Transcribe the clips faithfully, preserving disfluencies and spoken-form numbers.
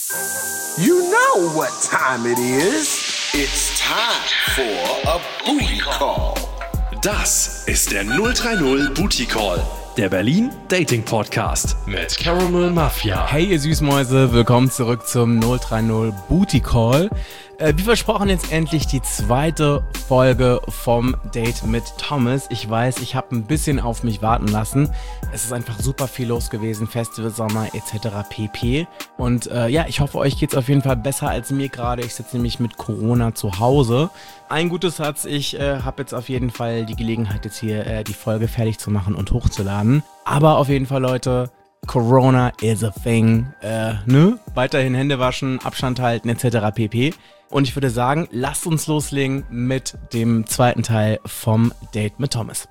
You know what time it is. It's time for a booty call. Das ist der null drei null Booty Call, der Berlin Dating Podcast mit Caramel Mafia. Hey ihr Süßmäuse, willkommen zurück zum null drei null Booty Call. Äh, wie versprochen jetzt endlich die zweite Folge vom Date mit Thomas. Ich weiß, ich habe ein bisschen auf mich warten lassen. Es ist einfach super viel los gewesen, Festival, Sommer et cetera pp. Und äh, ja, ich hoffe, euch geht's auf jeden Fall besser als mir gerade. Ich sitze nämlich mit Corona zu Hause. Ein gutes Satz, ich äh, habe jetzt auf jeden Fall die Gelegenheit, jetzt hier äh, die Folge fertig zu machen und hochzuladen. Aber auf jeden Fall, Leute, Corona is a thing. Äh, ne? Weiterhin Hände waschen, Abstand halten et cetera pp. Und ich würde sagen, lasst uns loslegen mit dem zweiten Teil vom Date mit Thomas.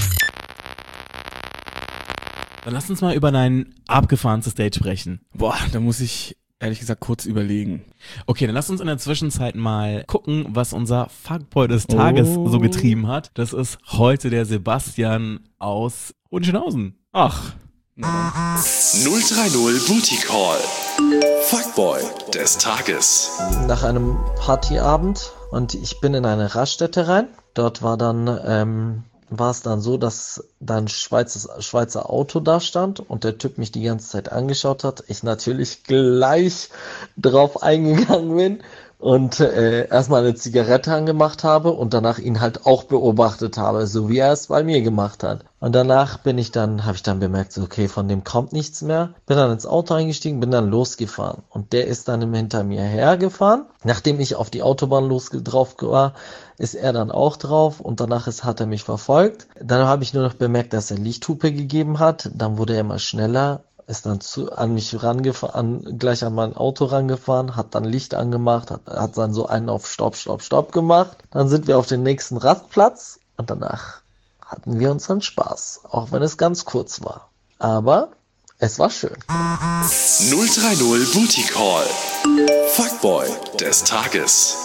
Dann lasst uns mal über dein abgefahrenstes Date sprechen. Boah, da muss ich ehrlich gesagt kurz überlegen. Okay, dann lasst uns in der Zwischenzeit mal gucken, was unser Fuckboy des Tages Oh. so getrieben hat. Das ist heute der Sebastian aus Hohenschönhausen. Ach. null drei null Booty Call, Fuckboy des Tages. Nach einem Partyabend und ich bin in eine Raststätte rein. Dort war dann, ähm, war es dann so, dass da ein Schweizer, Schweizer Auto da stand und der Typ mich die ganze Zeit angeschaut hat. Ich natürlich gleich drauf eingegangen bin und äh, erstmal eine Zigarette angemacht habe und danach ihn halt auch beobachtet habe, so wie er es bei mir gemacht hat. Und danach bin ich dann, habe ich dann bemerkt, so, okay, von dem kommt nichts mehr. Bin dann ins Auto eingestiegen, bin dann losgefahren. Und der ist dann hinter mir hergefahren. Nachdem ich auf die Autobahn los drauf war, ist er dann auch drauf und danach ist, hat er mich verfolgt. Dann habe ich nur noch bemerkt, dass er Lichthupe gegeben hat. Dann wurde er immer schneller, ist dann zu, an mich rangefahren, gleich an mein Auto rangefahren, hat dann Licht angemacht, hat, hat dann so einen auf Stopp, Stopp, Stopp gemacht. Dann sind wir auf den nächsten Rastplatz und danach hatten wir unseren Spaß, auch wenn es ganz kurz war. Aber es war schön. null drei null Booty Call, Fuckboy des Tages.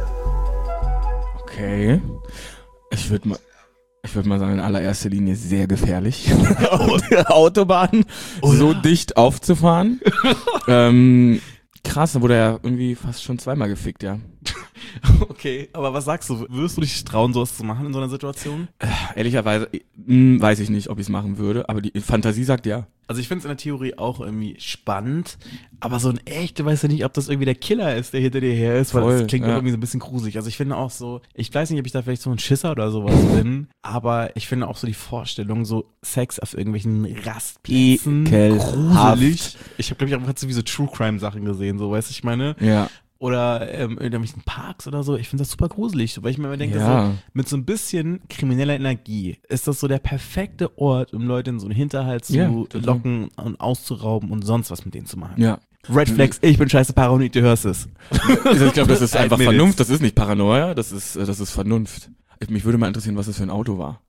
Okay. Ich würde mal, ich würde mal sagen, in allererster Linie sehr gefährlich, auf der Autobahn so dicht aufzufahren. ähm, krass, da wurde er irgendwie fast schon zweimal gefickt, ja. Okay, aber was sagst du? Würdest du dich trauen, sowas zu machen in so einer Situation? Äh, ehrlicherweise mh, weiß ich nicht, ob ich es machen würde, aber die Fantasie sagt ja. Also ich finde es in der Theorie auch irgendwie spannend, aber so in echt, du weißt ja nicht, ob das irgendwie der Killer ist, der hinter dir her ist, weil Voll, das klingt ja. irgendwie so ein bisschen gruselig. Also ich finde auch so, ich weiß nicht, ob ich da vielleicht so ein Schisser oder sowas bin, aber ich finde auch so die Vorstellung, so Sex auf irgendwelchen Rastplätzen, Ekelhaft. gruselig. Ich habe, glaube ich, auch so wie so True-Crime-Sachen gesehen, so, weißt du, ich meine? Ja. Oder ähm, in irgendwelchen Parks oder so. Ich finde das super gruselig, weil ich mir immer denke, Ja. so, mit so ein bisschen krimineller Energie ist das so der perfekte Ort, um Leute in so einen Hinterhalt zu Ja, total. locken und auszurauben und sonst was mit denen zu machen. Ja. Red Flags, ich bin scheiße paranoid, du hörst es. Ich glaube, das ist einfach Admit it. Vernunft, das ist nicht Paranoia, das ist, äh, das ist Vernunft. Mich würde mal interessieren, was das für ein Auto war.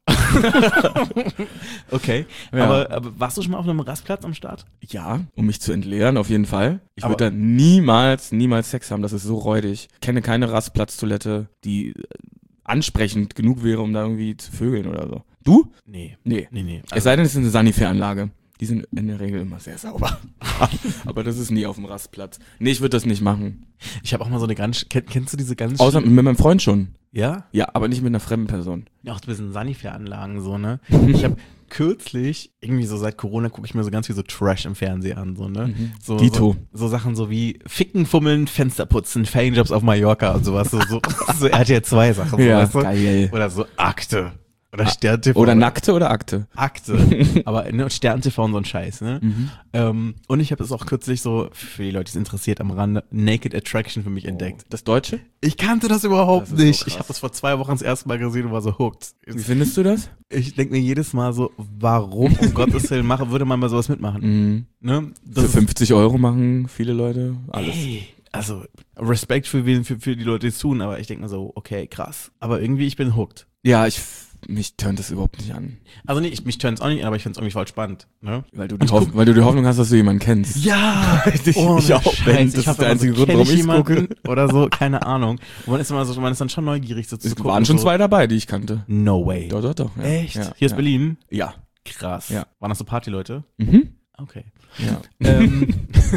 Okay, Ja. aber, aber warst du schon mal auf einem Rastplatz am Start? Ja, um mich zu entleeren, auf jeden Fall. Ich Aber- würde da niemals, niemals Sex haben, das ist so räudig. Ich kenne keine Rastplatztoilette, die äh, ansprechend genug wäre, um da irgendwie zu vögeln oder so. Du? Nee. Nee. Nee, nee. Es sei denn, es ist eine Sanifair-Anlage. Die sind in der Regel immer sehr sauber. Aber das ist nie auf dem Rastplatz. Nee, ich würde das nicht machen. Ich habe auch mal so eine ganz, kenn, kennst du diese ganz... Außer mit meinem Freund schon. Ja? Ja, aber nicht mit einer fremden Person. Ja, auch ein bisschen Sanifair-Anlagen so, ne? Ich habe kürzlich, irgendwie so seit Corona gucke ich mir so ganz viel so Trash im Fernsehen an, so, ne? Mhm. So, Dito. So, so Sachen so wie Ficken, Fummeln, Fenster putzen, Ferienjobs auf Mallorca und sowas, so, so, so R T L zwei Sachen, so, Ja, weißt du? geil. Oder so Akte. Oder Stern T V. Oder Nackte oder Akte? Akte. Aber ne, Stern T V und so ein Scheiß, ne? Mhm. Ähm, und ich habe es auch kürzlich so, für die Leute, die es interessiert, am Rande, Naked Attraction für mich entdeckt. Das Deutsche? Ich kannte das überhaupt Das ist so nicht. krass. Ich habe das vor zwei Wochen das erste Mal gesehen und war so hooked. Wie findest du das? Ich denke mir jedes Mal so, warum um Gottes Willen mache, würde man mal sowas mitmachen? Mhm. Ne? Das Für fünfzig Euro machen viele Leute alles. Ey, also Respekt für, wen, für, für die Leute, die es tun, aber ich denke mir so, okay, krass. Aber irgendwie, ich bin hooked. Ja, ich, mich turnt das überhaupt nicht an. Also nee, ich, mich turnt es auch nicht an, aber ich finde es irgendwie voll spannend. Ne? Weil du, die Hoff- weil du die Hoffnung hast, dass du jemanden kennst. Ja, ich, ohne ich auch. Scheiß. Ben, Ich das hab ist der immer einzige so, Grund, kenn warum ich jemanden gucke. oder so, keine Ahnung. Und man ist immer so, man ist dann schon neugierig so zu Es gucken. waren schon so, zwei dabei, die ich kannte. No way. Doch, doch, doch. Ja. Echt? Ja, Hier ist ja. Berlin? Ja. Krass. Ja. Waren das so Partyleute? Mhm. Okay. Ja. ähm,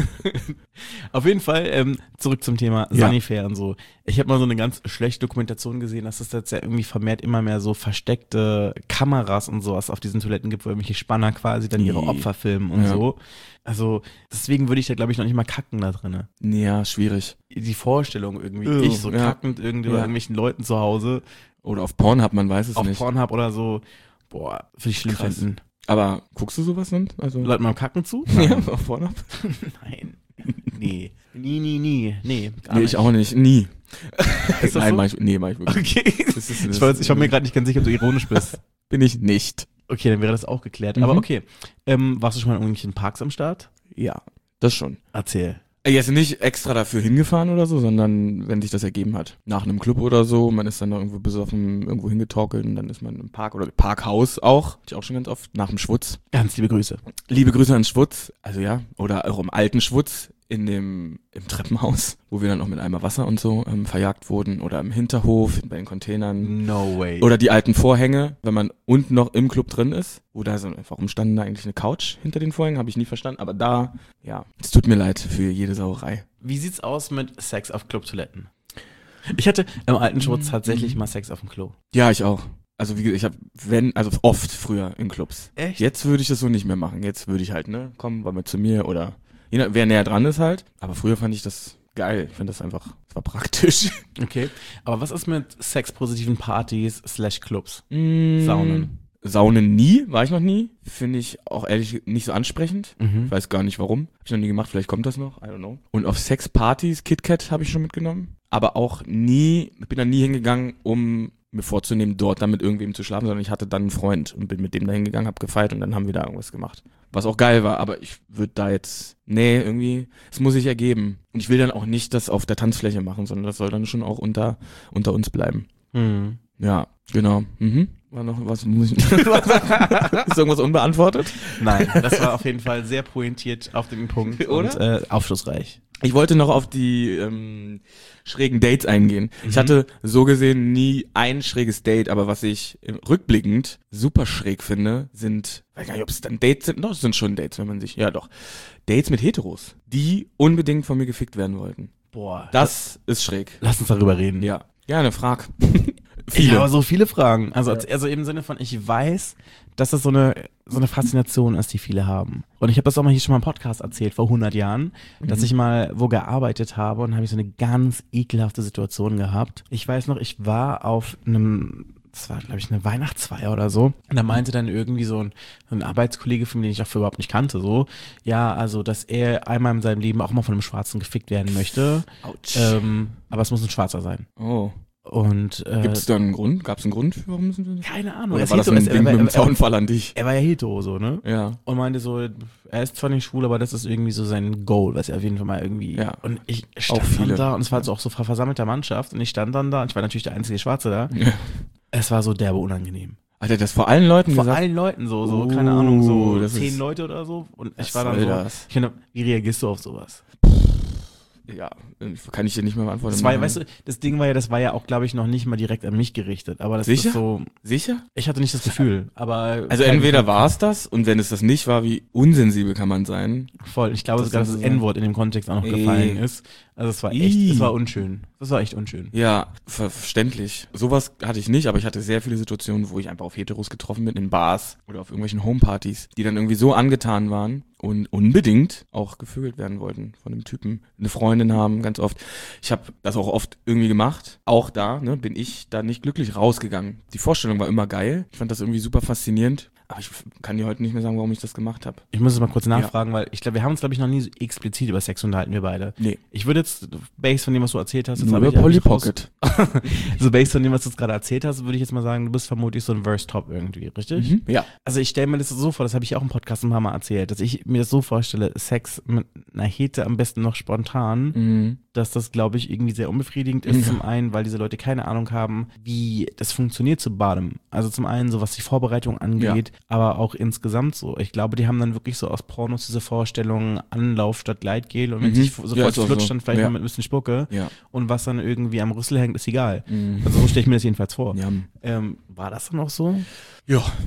auf jeden Fall ähm, zurück zum Thema Ja. Sunnyfair und so. Ich habe mal so eine ganz schlechte Dokumentation gesehen, dass es jetzt ja irgendwie vermehrt immer mehr so versteckte Kameras und sowas auf diesen Toiletten gibt, wo irgendwelche Spanner quasi dann ihre Nee. Opfer filmen und Ja. so. Also deswegen würde ich da, glaube ich, noch nicht mal kacken da drinne. Ja, schwierig. Die Vorstellung irgendwie, Oh, ich so ja. kackend irgendwie bei Ja. irgendwelchen Leuten zu Hause Oder auf Pornhub, man weiß es auf nicht. Pornhub oder so, boah, würde ich schlimm Krass. finden. Aber guckst du sowas dann? Also Leuten beim Kacken zu? ja, auf Pornhub? Nein. Nee. Nie, nie, nie. Nee, gar Nee, nicht. ich auch nicht. Nie. Ist das Nein, so? mach ich, nee, mach ich wirklich. Okay. Das ist, Ich, weiß, ich war mir gerade nicht ganz sicher, ob du ironisch bist. Bin ich nicht. Okay, dann wäre das auch geklärt. Mhm. Aber okay. Ähm, warst du schon mal in irgendwelchen Parks am Start? Ja, das schon. Erzähl. Jetzt nicht extra dafür hingefahren oder so, sondern wenn sich das ergeben hat. Nach einem Club oder so, man ist dann noch irgendwo besoffen, irgendwo hingetorkelt und dann ist man im Park oder Parkhaus auch. Hatte ich auch schon ganz oft. Nach dem Schwutz. Ganz liebe Grüße. Liebe Grüße an Schwutz. Also ja, oder auch im alten Schwutz in dem, im Treppenhaus, wo wir dann auch mit Eimer Wasser und so ähm, verjagt wurden. Oder im Hinterhof, bei den Containern. No way. Oder die alten Vorhänge, wenn man unten noch im Club drin ist. Oder so, warum stand da eigentlich eine Couch hinter den Vorhängen? Habe ich nie verstanden. Aber da, ja, es tut mir leid für jede Sauerei. Wie sieht's aus mit Sex auf Clubtoiletten? Ich hatte im alten Schwutz tatsächlich mal Sex auf dem Klo. Ja, ich auch. Also wie gesagt, ich habe, wenn, also oft früher in Clubs. Echt? Jetzt würde ich das so nicht mehr machen. Jetzt würde ich halt, ne, komm, wollen wir zu mir oder je nach, wer näher dran ist halt. Aber früher fand ich das geil. Ich finde das einfach, das war praktisch. Okay. Aber was ist mit sexpositiven Partys slash Clubs? Mm, Saunen. Saunen nie, war ich noch nie. Finde ich auch ehrlich nicht so ansprechend. Mhm. Ich weiß gar nicht warum. Hab ich noch nie gemacht, vielleicht kommt das noch, I don't know. Und auf Sexpartys, KitKat habe ich schon mitgenommen. Aber auch nie, ich bin da nie hingegangen, um mir vorzunehmen, dort dann mit irgendwem zu schlafen, sondern ich hatte dann einen Freund und bin mit dem da hingegangen, hab gefeiert und dann haben wir da irgendwas gemacht. Was auch geil war, aber ich würde da jetzt, nee, irgendwie, es muss sich ergeben. Und ich will dann auch nicht das auf der Tanzfläche machen, sondern das soll dann schon auch unter, unter uns bleiben. Mhm. Ja, genau. Mhm. War noch was, muss ich Ist irgendwas unbeantwortet? Nein, das war auf jeden Fall sehr pointiert auf den Punkt Oder? und äh, aufschlussreich. Ich wollte noch auf die ähm, schrägen Dates eingehen. Mhm. Ich hatte so gesehen nie ein schräges Date, aber was ich äh, rückblickend super schräg finde, sind, weiß gar nicht, ob es dann Dates sind, doch, es sind schon Dates, wenn man sich, ja doch, Dates mit Heteros, die unbedingt von mir gefickt werden wollten. Boah. Das ist schräg. Lass uns darüber reden. Ja, gerne, frag. Ich habe so viele Fragen. Also, also im Sinne von, ich weiß, dass das so eine, so eine Faszination ist, die viele haben. Und ich habe das auch mal hier schon mal im Podcast erzählt, vor hundert Jahren, dass ich mal wo gearbeitet habe und habe ich so eine ganz ekelhafte Situation gehabt. Ich weiß noch, ich war auf einem, das war, glaube ich, eine Weihnachtsfeier oder so. Und da meinte dann irgendwie so ein, so ein Arbeitskollege von mir, den ich auch für überhaupt nicht kannte, so, ja, also, dass er einmal in seinem Leben auch mal von einem Schwarzen gefickt werden möchte. Autsch. Ähm, aber es muss ein Schwarzer sein. Oh. Und äh, Gibt es da einen Grund? Gab es einen Grund, warum müssen wir das? keine Ahnung. Oder er war das ist ein hetero, Ding er, mit dem er, er, Zaunfall an dich? er war ja hetero, so, ne? Ja. Und meinte so, er ist zwar nicht schwul, aber das ist irgendwie so sein Goal, was er auf jeden Fall mal irgendwie. Ja. Und ich stand Auch viele. dann da und es war so auch so vor versammelter Mannschaft und ich stand dann da und ich war natürlich der einzige Schwarze da. Ja. Es war so derbe unangenehm. Hat er das vor allen Leuten Vor gesagt? allen Leuten so, so, Uh, keine Ahnung, so das zehn ist- Leute oder so. Und ich Was war dann soll so, das? ich finde, wie reagierst du auf sowas? Ja, kann ich dir nicht mehr beantworten. Das war ja, weißt du, das Ding war ja, das war ja auch, glaube ich, noch nicht mal direkt an mich gerichtet. Aber das Sicher? ist so, Sicher? ich hatte nicht das Gefühl, aber. Also entweder war es das und wenn es das nicht war, wie unsensibel kann man sein? Voll. Ich glaube Das sogar, dass ist das so- N-Wort in dem Kontext auch noch Ey. gefallen ist. Also es war echt, Ih. es war unschön. Das war echt unschön. Ja, ver verständlich. Sowas hatte ich nicht, aber ich hatte sehr viele Situationen, wo ich einfach auf Heteros getroffen bin, in Bars oder auf irgendwelchen Homepartys, die dann irgendwie so angetan waren und unbedingt auch gevögelt werden wollten von dem Typen. Eine Freundin haben, ganz oft. Ich habe das auch oft irgendwie gemacht. Auch da, ne, bin ich da nicht glücklich rausgegangen. Die Vorstellung war immer geil. Ich fand das irgendwie super faszinierend. Aber ich kann dir heute nicht mehr sagen, warum ich das gemacht habe. Ich muss es mal kurz nachfragen, weil ich glaube, wir haben uns, glaube ich, noch nie so explizit über Sex unterhalten, wir beide. Nee. Ich würde jetzt, based von dem, was du erzählt hast, jetzt Nur habe über ich Polly eigentlich raus- Pocket. so based von dem, was du jetzt gerade erzählt hast, würde ich jetzt mal sagen, du bist vermutlich so ein Verse-Top irgendwie, richtig? Mhm. Ja. Also ich stelle mir das so vor, das habe ich auch im Podcast ein paar Mal erzählt, dass ich mir das so vorstelle, Sex mit einer Hete am besten noch spontan, Mhm. dass das, glaube ich, irgendwie sehr unbefriedigend ist. Ja. Zum einen, weil diese Leute keine Ahnung haben, wie das funktioniert zu Bottom. Also zum einen, so was die Vorbereitung angeht, aber auch insgesamt so. Ich glaube, die haben dann wirklich so aus Pornos diese Vorstellung, Anlauf statt Gleitgel und wenn Mhm. sich sofort Ja, ist auch flutscht, so. dann vielleicht Ja. noch mit ein bisschen Spucke Ja. und was dann irgendwie am Rüssel hängt, ist egal. Mhm. Also so stelle ich mir das jedenfalls vor. Ja. Ähm, war das dann auch so? Ja.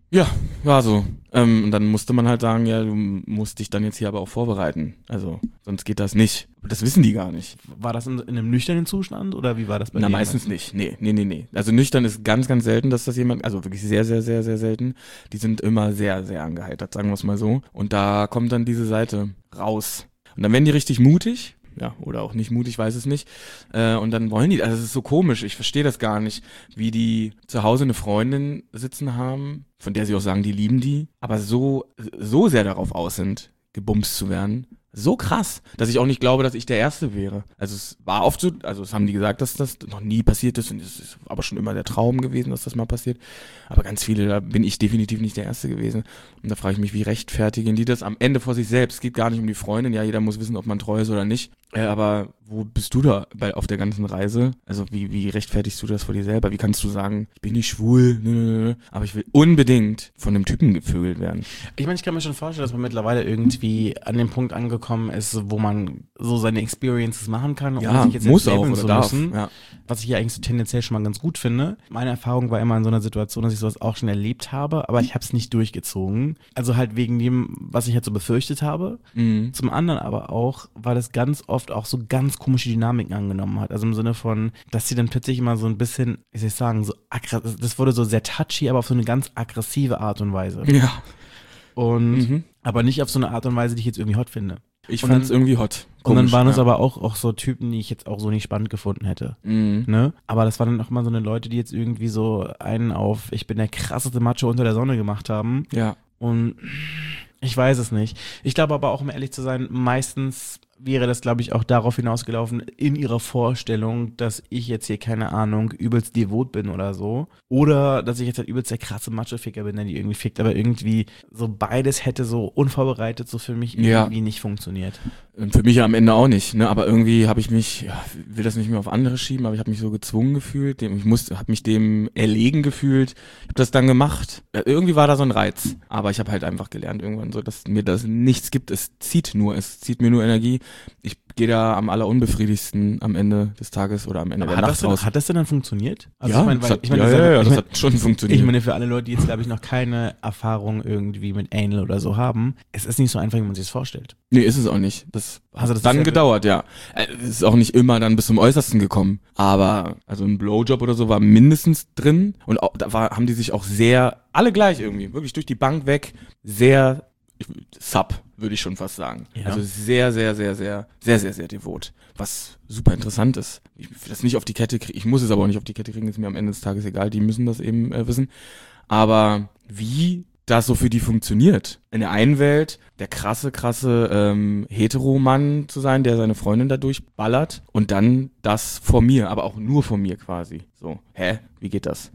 Ja, war so. Ähm, und dann musste man halt sagen, ja, du musst dich dann jetzt hier aber auch vorbereiten. Also, sonst geht das nicht. Das wissen die gar nicht. War das in, in einem nüchternen Zustand oder wie war das bei dir? Na, meistens nicht. Nee, nee, nee, nee. Also nüchtern ist ganz, ganz selten, dass das jemand, also wirklich sehr, sehr, sehr, sehr selten. Die sind immer sehr, sehr angeheitert, sagen wir es mal so. Und da kommt dann diese Seite raus. Und dann werden die richtig mutig. Ja, oder auch nicht mutig, weiß es nicht. Äh, und dann wollen die, also es ist so komisch, ich verstehe das gar nicht, wie die zu Hause eine Freundin sitzen haben, von der sie auch sagen, die lieben die, aber so, so sehr darauf aus sind, gebumst zu werden. So krass, dass ich auch nicht glaube, dass ich der Erste wäre. Also es war oft so, also es haben die gesagt, dass das noch nie passiert ist und es ist aber schon immer der Traum gewesen, dass das mal passiert. Aber ganz viele, da bin ich definitiv nicht der Erste gewesen. Und da frage ich mich, wie rechtfertigen die das am Ende vor sich selbst? Es geht gar nicht um die Freundin, ja, jeder muss wissen, ob man treu ist oder nicht. Äh, aber wo bist du da bei, auf der ganzen Reise? Also wie, wie rechtfertigst du das vor dir selber? Wie kannst du sagen, ich bin nicht schwul, nö, nö, nö, aber ich will unbedingt von einem Typen gevögelt werden? Ich meine, ich kann mir schon vorstellen, dass man mittlerweile irgendwie an dem Punkt angekommen ist, wo man so seine Experiences machen kann, ohne Ja, sich jetzt muss ins auch Labeln oder zu darf. müssen. Ja. Was ich ja eigentlich so tendenziell schon mal ganz gut finde. Meine Erfahrung war immer in so einer Situation, dass ich sowas auch schon erlebt habe, aber ich habe es nicht durchgezogen. Also halt wegen dem, was ich halt so befürchtet habe. Mhm. Zum anderen aber auch, weil das ganz oft auch so ganz komische Dynamiken angenommen hat. Also im Sinne von, dass sie dann plötzlich immer so ein bisschen, wie soll ich sagen, so aggressiv, das wurde so sehr touchy, aber auf so eine ganz aggressive Art und Weise. Ja. Und, Mhm. aber nicht auf so eine Art und Weise, die ich jetzt irgendwie hot finde. Ich Und fand es dann- irgendwie hot. Und dann Komisch, waren es ja. aber auch, auch so Typen, die ich jetzt auch so nicht spannend gefunden hätte. Mhm. Ne? Aber das waren dann auch immer so eine Leute, die jetzt irgendwie so einen auf, ich bin der krasseste Macho unter der Sonne gemacht haben. Ja. Und ich weiß es nicht. Ich glaube aber auch, um ehrlich zu sein, meistens wäre das, glaube ich, auch darauf hinausgelaufen, in ihrer Vorstellung, dass ich jetzt hier, keine Ahnung, übelst devot bin oder so. Oder, dass ich jetzt halt übelst der krasse Macho-Ficker bin, der die irgendwie fickt. Aber irgendwie so beides hätte so unvorbereitet so für mich Ja. irgendwie nicht funktioniert. Und für mich ja am Ende auch nicht, ne? Aber irgendwie habe ich mich, ja, will das nicht mehr auf andere schieben, aber ich habe mich so gezwungen gefühlt, dem, ich musste, habe mich dem erlegen gefühlt. Ich habe das dann gemacht. Ja, irgendwie war da so ein Reiz, aber ich habe halt einfach gelernt irgendwann so, dass mir das nichts gibt. Es zieht nur, es zieht mir nur Energie. Ich gehe da am allerunbefriedigsten am Ende des Tages oder am Ende Aber der hat Nacht das, denn, raus. hat das denn dann funktioniert? Also ja, ich meine, das weil, hat, ich meine, ja, das ist ja, ja- ja, ich das meine, hat schon funktioniert. Ich meine, für alle Leute, die jetzt, glaube ich, noch keine Erfahrung irgendwie mit Anal oder so haben, es ist nicht so einfach, wie man sich das vorstellt. Nee, ist es auch nicht. Das hat Also das ist dann ja- gedauert, ja. Äh, Es ist auch nicht immer dann bis zum Äußersten gekommen. Aber also ein Blowjob oder so war mindestens drin. Und auch, da war, haben die sich auch sehr, alle gleich irgendwie, wirklich durch die Bank weg, sehr ich, sub, würde ich schon fast sagen. Ja. Also sehr, sehr, sehr, sehr, sehr, sehr, sehr devot. Was super interessant ist. Ich will das nicht auf die Kette kriegen. Ich muss es aber auch nicht auf die Kette kriegen, ist mir am Ende des Tages egal. Die müssen das eben äh, wissen. Aber wie das so für die funktioniert. In der einen Welt der krasse, krasse ähm, Heteromann zu sein, der seine Freundin dadurch ballert und dann das vor mir, aber auch nur vor mir quasi. So, hä? Wie geht das?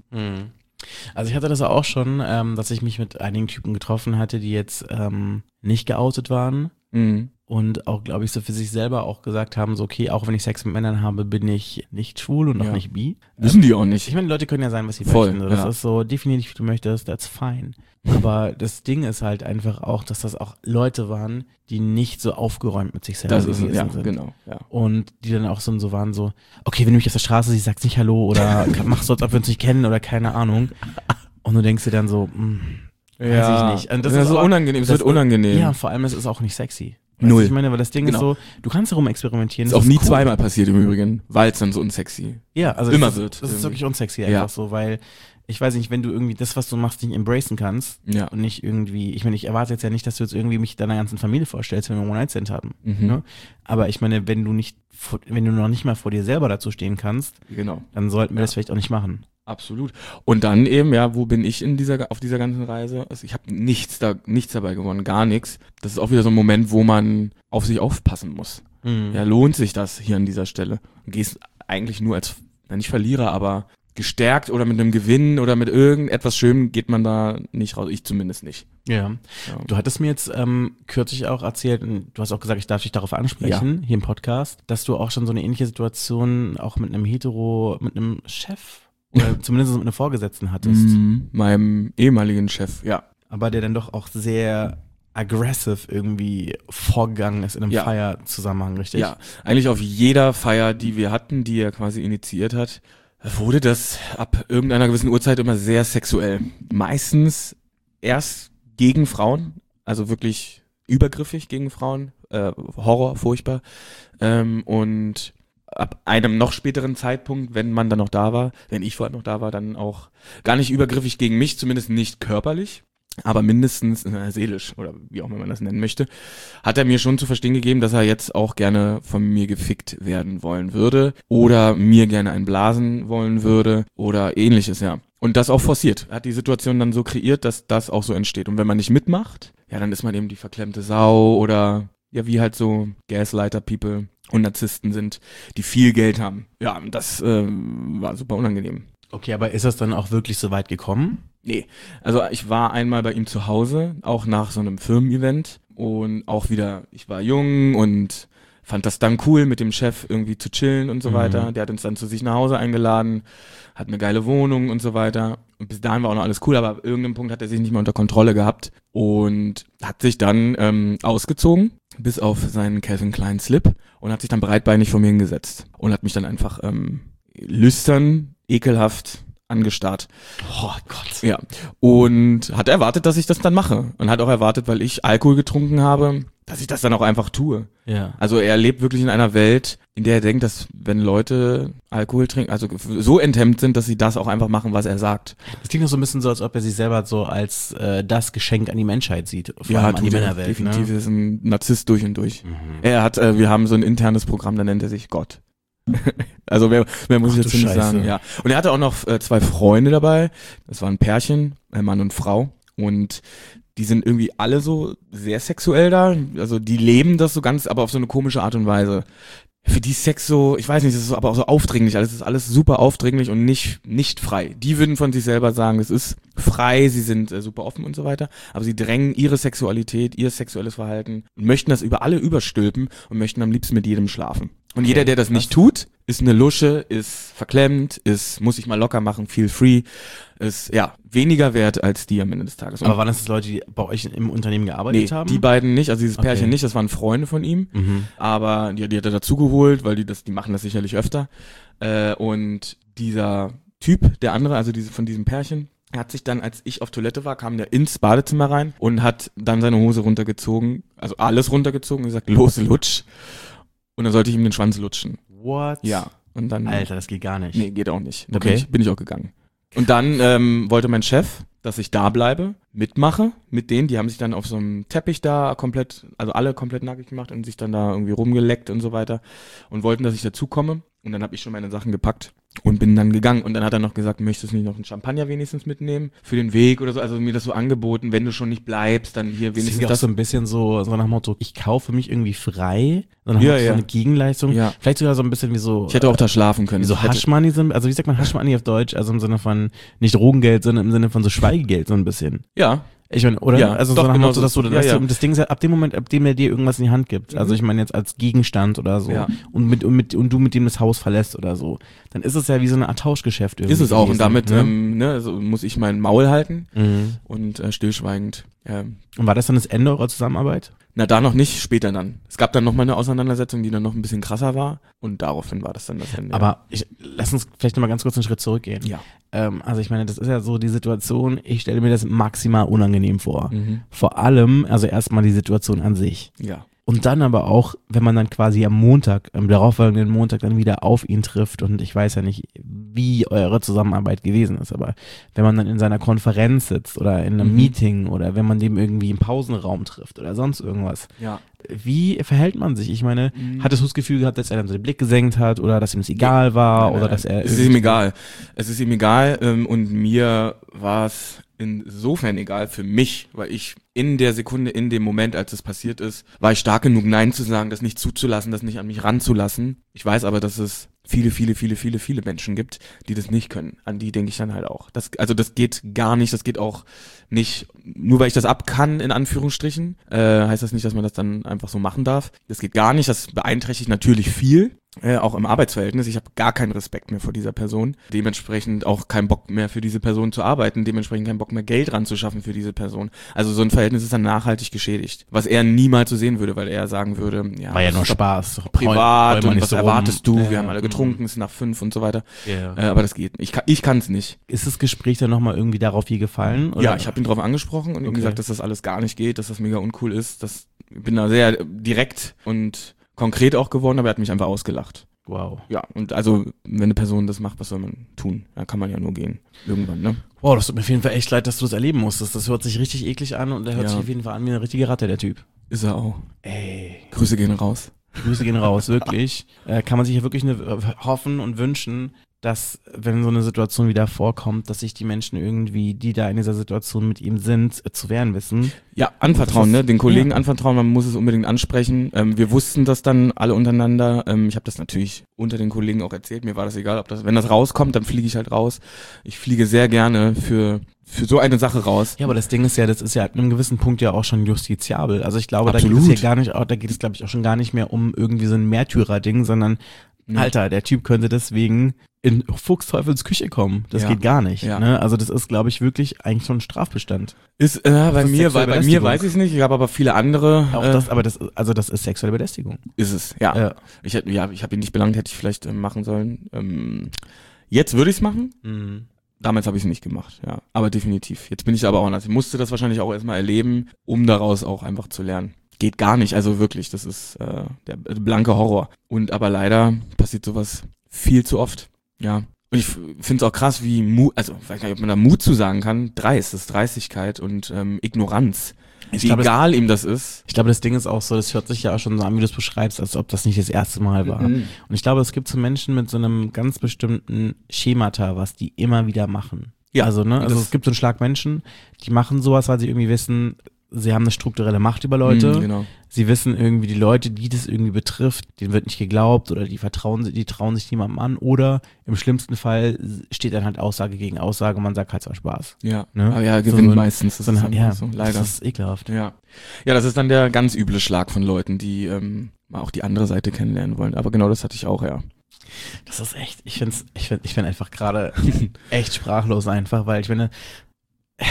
Also ich hatte das auch schon, ähm, dass ich mich mit einigen Typen getroffen hatte, die jetzt ähm, nicht geoutet waren Mhm. und auch, glaube ich, so für sich selber auch gesagt haben, so okay, auch wenn ich Sex mit Männern habe, bin ich nicht schwul und auch Ja. nicht bi. Wissen die auch nicht. Ich meine, die Leute können ja sein, was sie Voll, möchten. So. Das ja. ist so, definier dich, wie du möchtest, that's fine. Aber das Ding ist halt einfach auch, dass das auch Leute waren, die nicht so aufgeräumt mit sich selber Das ist, gewesen ja, sind. genau, ja. Und die dann auch so, so waren so, okay, wenn du mich auf der Straße siehst, sagst nicht Hallo oder mach so, als ob wir uns nicht kennen oder keine Ahnung. Und du denkst dir dann so, hm, weiß Ja, ich nicht. Und das ist so aber- unangenehm, es das- wird unangenehm. Ja, und vor allem, es ist auch nicht sexy. Weißt Null. du, ich meine, weil das Ding Genau. ist so, du kannst darum experimentieren. Ist das auch nie cool. zweimal passiert im Übrigen, weil es dann so unsexy. Ja, also immer das ist, wird Das ist irgendwie. wirklich unsexy Ja. einfach so, weil ich weiß nicht, wenn du irgendwie das, was du machst, nicht embracen kannst Ja. und nicht irgendwie, ich meine, ich erwarte jetzt ja nicht, dass du jetzt irgendwie mich deiner ganzen Familie vorstellst, wenn wir One-Night-Stand haben. Mhm. Ne? Aber ich meine, wenn du nicht, vor- wenn du noch nicht mal vor dir selber dazu stehen kannst, Genau. dann sollten wir Ja. das vielleicht auch nicht machen. Absolut. Und dann eben, ja, wo bin ich in dieser, auf dieser ganzen Reise? Also ich habe nichts da, nichts dabei gewonnen, gar nichts. Das ist auch wieder so ein Moment, wo man auf sich aufpassen muss. Mhm. Ja, lohnt sich das hier an dieser Stelle? Du gehst eigentlich nur als, na nicht Verlierer, aber gestärkt oder mit einem Gewinn oder mit irgendetwas Schönem geht man da nicht raus. Ich zumindest nicht. Ja. Ja. Du hattest mir jetzt ähm, kürzlich auch erzählt, und du hast auch gesagt, ich darf dich darauf ansprechen, hier im Podcast, dass du auch schon so eine ähnliche Situation auch mit einem Hetero, mit einem Chef oder zumindest mit einem Vorgesetzten hattest. Mhm, meinem ehemaligen Chef, ja. Aber der dann doch auch sehr aggressive irgendwie vorgegangen ist in einem Ja. Feierzusammenhang, richtig? Ja, eigentlich auf jeder Feier, die wir hatten, die er quasi initiiert hat, wurde das ab irgendeiner gewissen Uhrzeit immer sehr sexuell. Meistens erst gegen Frauen, also wirklich übergriffig gegen Frauen, äh, Horror, furchtbar. Ähm, und ab einem noch späteren Zeitpunkt, wenn man dann noch da war, wenn ich vor allem noch da war, dann auch gar nicht übergriffig gegen mich, zumindest nicht körperlich, aber mindestens äh, seelisch oder wie auch immer man das nennen möchte, hat er mir schon zu verstehen gegeben, dass er jetzt auch gerne von mir gefickt werden wollen würde oder mir gerne einblasen wollen würde oder ähnliches, ja. Und das auch forciert. Er hat die Situation dann so kreiert, dass das auch so entsteht. Und wenn man nicht mitmacht, ja, dann ist man eben die verklemmte Sau oder ja, wie halt so Gaslighter-People und Narzissten sind, die viel Geld haben. Ja, das äh, war super unangenehm. Okay, aber ist das dann auch wirklich so weit gekommen? Nee, also ich war einmal bei ihm zu Hause, auch nach so einem Firmen-Event und auch wieder, ich war jung und fand das dann cool, mit dem Chef irgendwie zu chillen und so Mhm. weiter. Der hat uns dann zu sich nach Hause eingeladen, hat eine geile Wohnung und so weiter. Und bis dahin war auch noch alles cool, aber ab irgendeinem Punkt hat er sich nicht mehr unter Kontrolle gehabt und hat sich dann ähm, ausgezogen, bis auf seinen Calvin Klein Slip und hat sich dann breitbeinig vor mir hingesetzt und hat mich dann einfach ähm, lüstern, ekelhaft angestarrt. Oh Gott. Ja, und hat erwartet, dass ich das dann mache. Und hat auch erwartet, weil ich Alkohol getrunken habe, dass ich das dann auch einfach tue. Ja. Also er lebt wirklich in einer Welt, in der er denkt, dass wenn Leute Alkohol trinken, also so enthemmt sind, dass sie das auch einfach machen, was er sagt. Das klingt doch so ein bisschen so, als ob er sich selber so als äh, das Geschenk an die Menschheit sieht. Vor allem an die tut er. Männerwelt. Definitiv, Ne? ist ein Narzisst durch und durch. Mhm. Er hat, äh, wir haben so ein internes Programm, da nennt er sich Gott. Also wer, wer muss Ach ich du dazu nicht Scheiße. sagen, ja. Und er hatte auch noch äh, zwei Freunde dabei. Das waren ein Pärchen, ein Mann und Frau. Und die sind irgendwie alle so sehr sexuell da. Also die leben das so ganz, aber auf so eine komische Art und Weise. Für die Sex so, ich weiß nicht, das ist so, aber auch so aufdringlich. Alles ist alles super aufdringlich und nicht nicht frei. Die würden von sich selber sagen, es ist frei, sie sind äh, super offen und so weiter. Aber sie drängen ihre Sexualität, ihr sexuelles Verhalten und möchten das über alle überstülpen und möchten am liebsten mit jedem schlafen. Und jeder, der das nicht tut, ist eine Lusche, ist verklemmt, ist, muss sich mal locker machen, feel free, ist, ja, weniger wert als die am Ende des Tages. Und Aber waren das Leute, die bei euch im Unternehmen gearbeitet nee, haben? die beiden nicht, also dieses Okay. Pärchen nicht, das waren Freunde von ihm, Mhm. aber die, die hat er dazu geholt, weil die das, die machen das sicherlich öfter. Äh, und dieser Typ, der andere, also diese von diesem Pärchen, er hat sich dann, als ich auf Toilette war, kam der ins Badezimmer rein und hat dann seine Hose runtergezogen, also alles runtergezogen und gesagt, los, lutsch. Und dann sollte ich ihm den Schwanz lutschen. What? Ja. Und dann. Alter, das geht gar nicht. Nee, geht auch nicht. Da Okay. bin, ich, bin ich auch gegangen. Und dann ähm, wollte mein Chef, dass ich da bleibe, mitmache mit denen. Die haben sich dann auf so einem Teppich da komplett, also alle komplett nackig gemacht und sich dann da irgendwie rumgeleckt und so weiter und wollten, dass ich dazukomme. Und dann habe ich schon meine Sachen gepackt und bin dann gegangen. Und dann hat er noch gesagt, möchtest du nicht noch einen Champagner wenigstens mitnehmen für den Weg oder so? Also mir das so angeboten, wenn du schon nicht bleibst, dann hier Das wenigstens ist ja auch das. so ein bisschen so, so nach dem Motto, ich kaufe mich irgendwie frei, sondern Ja, ja, so ja. eine Gegenleistung. Ja. Vielleicht sogar so ein bisschen wie so, Ich hätte auch da schlafen können. wie so Ich hätte- Haschmoney sind, also wie sagt man Haschmoney auf Deutsch? Also im Sinne von nicht Drogengeld, sondern im Sinne von so Schweigegeld so ein bisschen. Ja. Ich meine, oder? Ja, also doch, so nach dem genau Motto, so. dass du, Ja, weißt ja. du, das Ding ist ja, ab dem Moment, ab dem er dir irgendwas in die Hand gibt, also Mhm. ich meine jetzt als Gegenstand oder so, Ja. und mit, und mit, und du mit dem das Haus verlässt oder so, dann ist es ja wie so eine Art Tauschgeschäft irgendwie. Ist es auch. Und gewesen, damit ne? ähm, ne, also muss ich mein Maul halten Mhm. und äh, stillschweigend. Ähm, Und war das dann das Ende eurer Zusammenarbeit? na, da noch nicht, später dann. Es gab dann noch mal eine Auseinandersetzung, die dann noch ein bisschen krasser war. Und daraufhin war das dann das Ende. Aber ich, lass uns vielleicht nochmal ganz kurz einen Schritt zurückgehen. ja. Ähm, also ich meine, das ist ja so die Situation, ich stelle mir das maximal unangenehm vor. Mhm. Vor allem, also erstmal die Situation an sich. Ja. Und dann aber auch, wenn man dann quasi am Montag, am darauffolgenden Montag dann wieder auf ihn trifft und ich weiß ja nicht, wie eure Zusammenarbeit gewesen ist, aber wenn man dann in seiner Konferenz sitzt oder in einem Mhm. Meeting oder wenn man dem irgendwie im Pausenraum trifft oder sonst irgendwas, Ja. wie verhält man sich? Ich meine, Mhm. hattest du das Gefühl gehabt, dass er dann so den Blick gesenkt hat oder dass ihm das egal war Nein, oder nein, dass er... Es ist ihm egal. Es ist ihm egal ähm, und mir war es insofern egal für mich, weil ich in der Sekunde, in dem Moment, als es passiert ist, war ich stark genug, Nein zu sagen, das nicht zuzulassen, das nicht an mich ranzulassen. Ich weiß aber, dass es viele, viele, viele, viele, viele Menschen gibt, die das nicht können. An die denke ich dann halt auch. Das, also das geht gar nicht, das geht auch nicht, nur weil ich das ab kann, in Anführungsstrichen, äh, heißt das nicht, dass man das dann einfach so machen darf. Das geht gar nicht, das beeinträchtigt natürlich viel. Äh, auch im Arbeitsverhältnis. Ich habe gar keinen Respekt mehr vor dieser Person. Dementsprechend auch keinen Bock mehr für diese Person zu arbeiten. Dementsprechend keinen Bock mehr Geld ranzuschaffen für diese Person. Also so ein Verhältnis ist dann nachhaltig geschädigt. Was er niemals so sehen würde, weil er sagen würde, ja, War ja das nur ist doch Spaß. privat Heul- heul mal und nicht was so rum. erwartest du? Ja, Wir haben alle ja. getrunken, es ist nach fünf und so weiter. Ja. Äh, aber das geht nicht. Ich kann, ich kann es nicht. Ist das Gespräch dann nochmal irgendwie darauf hier gefallen? Oder? Ja, ich habe ihn drauf angesprochen und ihm Okay. gesagt, dass das alles gar nicht geht, dass das mega uncool ist. Das, ich bin da sehr direkt und konkret auch geworden, aber er hat mich einfach ausgelacht. Wow. Ja, und also, wenn eine Person das macht, was soll man tun? Da kann man ja nur gehen. Irgendwann, ne? Wow, das tut mir auf jeden Fall echt leid, dass du das erleben musstest. Das hört sich richtig eklig an und der hört Ja. sich auf jeden Fall an wie eine richtige Ratte, der Typ. Ist er auch. Ey. Grüße gehen raus. Grüße gehen raus, wirklich. Äh, kann man sich ja wirklich ne, hoffen und wünschen, dass, wenn so eine Situation wieder vorkommt, dass sich die Menschen irgendwie, die da in dieser Situation mit ihm sind, äh, zu wehren wissen. Ja, anvertrauen, Das ne? ist- Den Kollegen ja. anvertrauen, man muss es unbedingt ansprechen. Ähm, wir wussten das dann alle untereinander. Ähm, ich habe das natürlich unter den Kollegen auch erzählt. Mir war das egal, ob das, wenn das rauskommt, dann fliege ich halt raus. Ich fliege sehr gerne für für so eine Sache raus. Ja, aber das Ding ist ja, das ist ja an einem gewissen Punkt ja auch schon justiziabel. Also ich glaube, da geht Absolut. es hier gar nicht, auch- da geht es glaube ich auch schon gar nicht mehr um irgendwie so ein Märtyrer-Ding, sondern Ja. Alter, der Typ könnte deswegen in Fuchsteufels Küche kommen. Das Ja. geht gar nicht. Ja. Ne? Also das ist, glaube ich, wirklich eigentlich schon ein Strafbestand. Ist äh, bei ist mir, sexuelle bei, bei mir Belästigung. weiß ich es nicht. Ich habe aber viele andere. Auch äh, das, aber das, also das ist sexuelle Belästigung. ist es. Ja. Ja. Ich hätte, ja, ich habe ihn nicht belangt, hätte ich vielleicht äh, machen sollen. Ähm, jetzt würde ich es machen. Mhm. Damals habe ich es nicht gemacht, ja. Aber definitiv. Jetzt bin ich aber auch anders. Ich musste das wahrscheinlich auch erstmal erleben, um daraus auch einfach zu lernen. Geht gar nicht, also wirklich, das ist äh, der blanke Horror. Und aber leider passiert sowas viel zu oft, ja. Und ich finde es auch krass, wie Mut, also ich weiß gar nicht, ob man da Mut zu sagen kann, dreist, das ist Dreistigkeit und ähm, Ignoranz. Ich Wie glaube, das- egal ihm das ist. Ich glaube, das Ding ist auch so, das hört sich ja auch schon so an, wie du es beschreibst, als ob das nicht das erste Mal war. Mhm. Und ich glaube, es gibt so Menschen mit so einem ganz bestimmten Schemata, was die immer wieder machen. Ja, Also, ne, also das- es gibt so einen Schlag Menschen, die machen sowas, weil sie irgendwie wissen, sie haben eine strukturelle Macht über Leute. Mhm, genau. Sie wissen irgendwie, die Leute, die das irgendwie betrifft, denen wird nicht geglaubt oder die vertrauen, die trauen sich niemandem an oder im schlimmsten Fall steht dann halt Aussage gegen Aussage und man sagt halt zwar Spaß. Ja, Ne? aber ja, So gewinnt ein- meistens. Das So ist ein, einfach ja, so, leider. das ist ekelhaft. Ja. Ja, das ist dann der ganz üble Schlag von Leuten, die ähm, mal auch die andere Seite kennenlernen wollen. Aber genau das hatte ich auch, ja. Das ist echt, ich find's, ich find, ich find einfach gerade echt sprachlos einfach, weil ich finde, äh,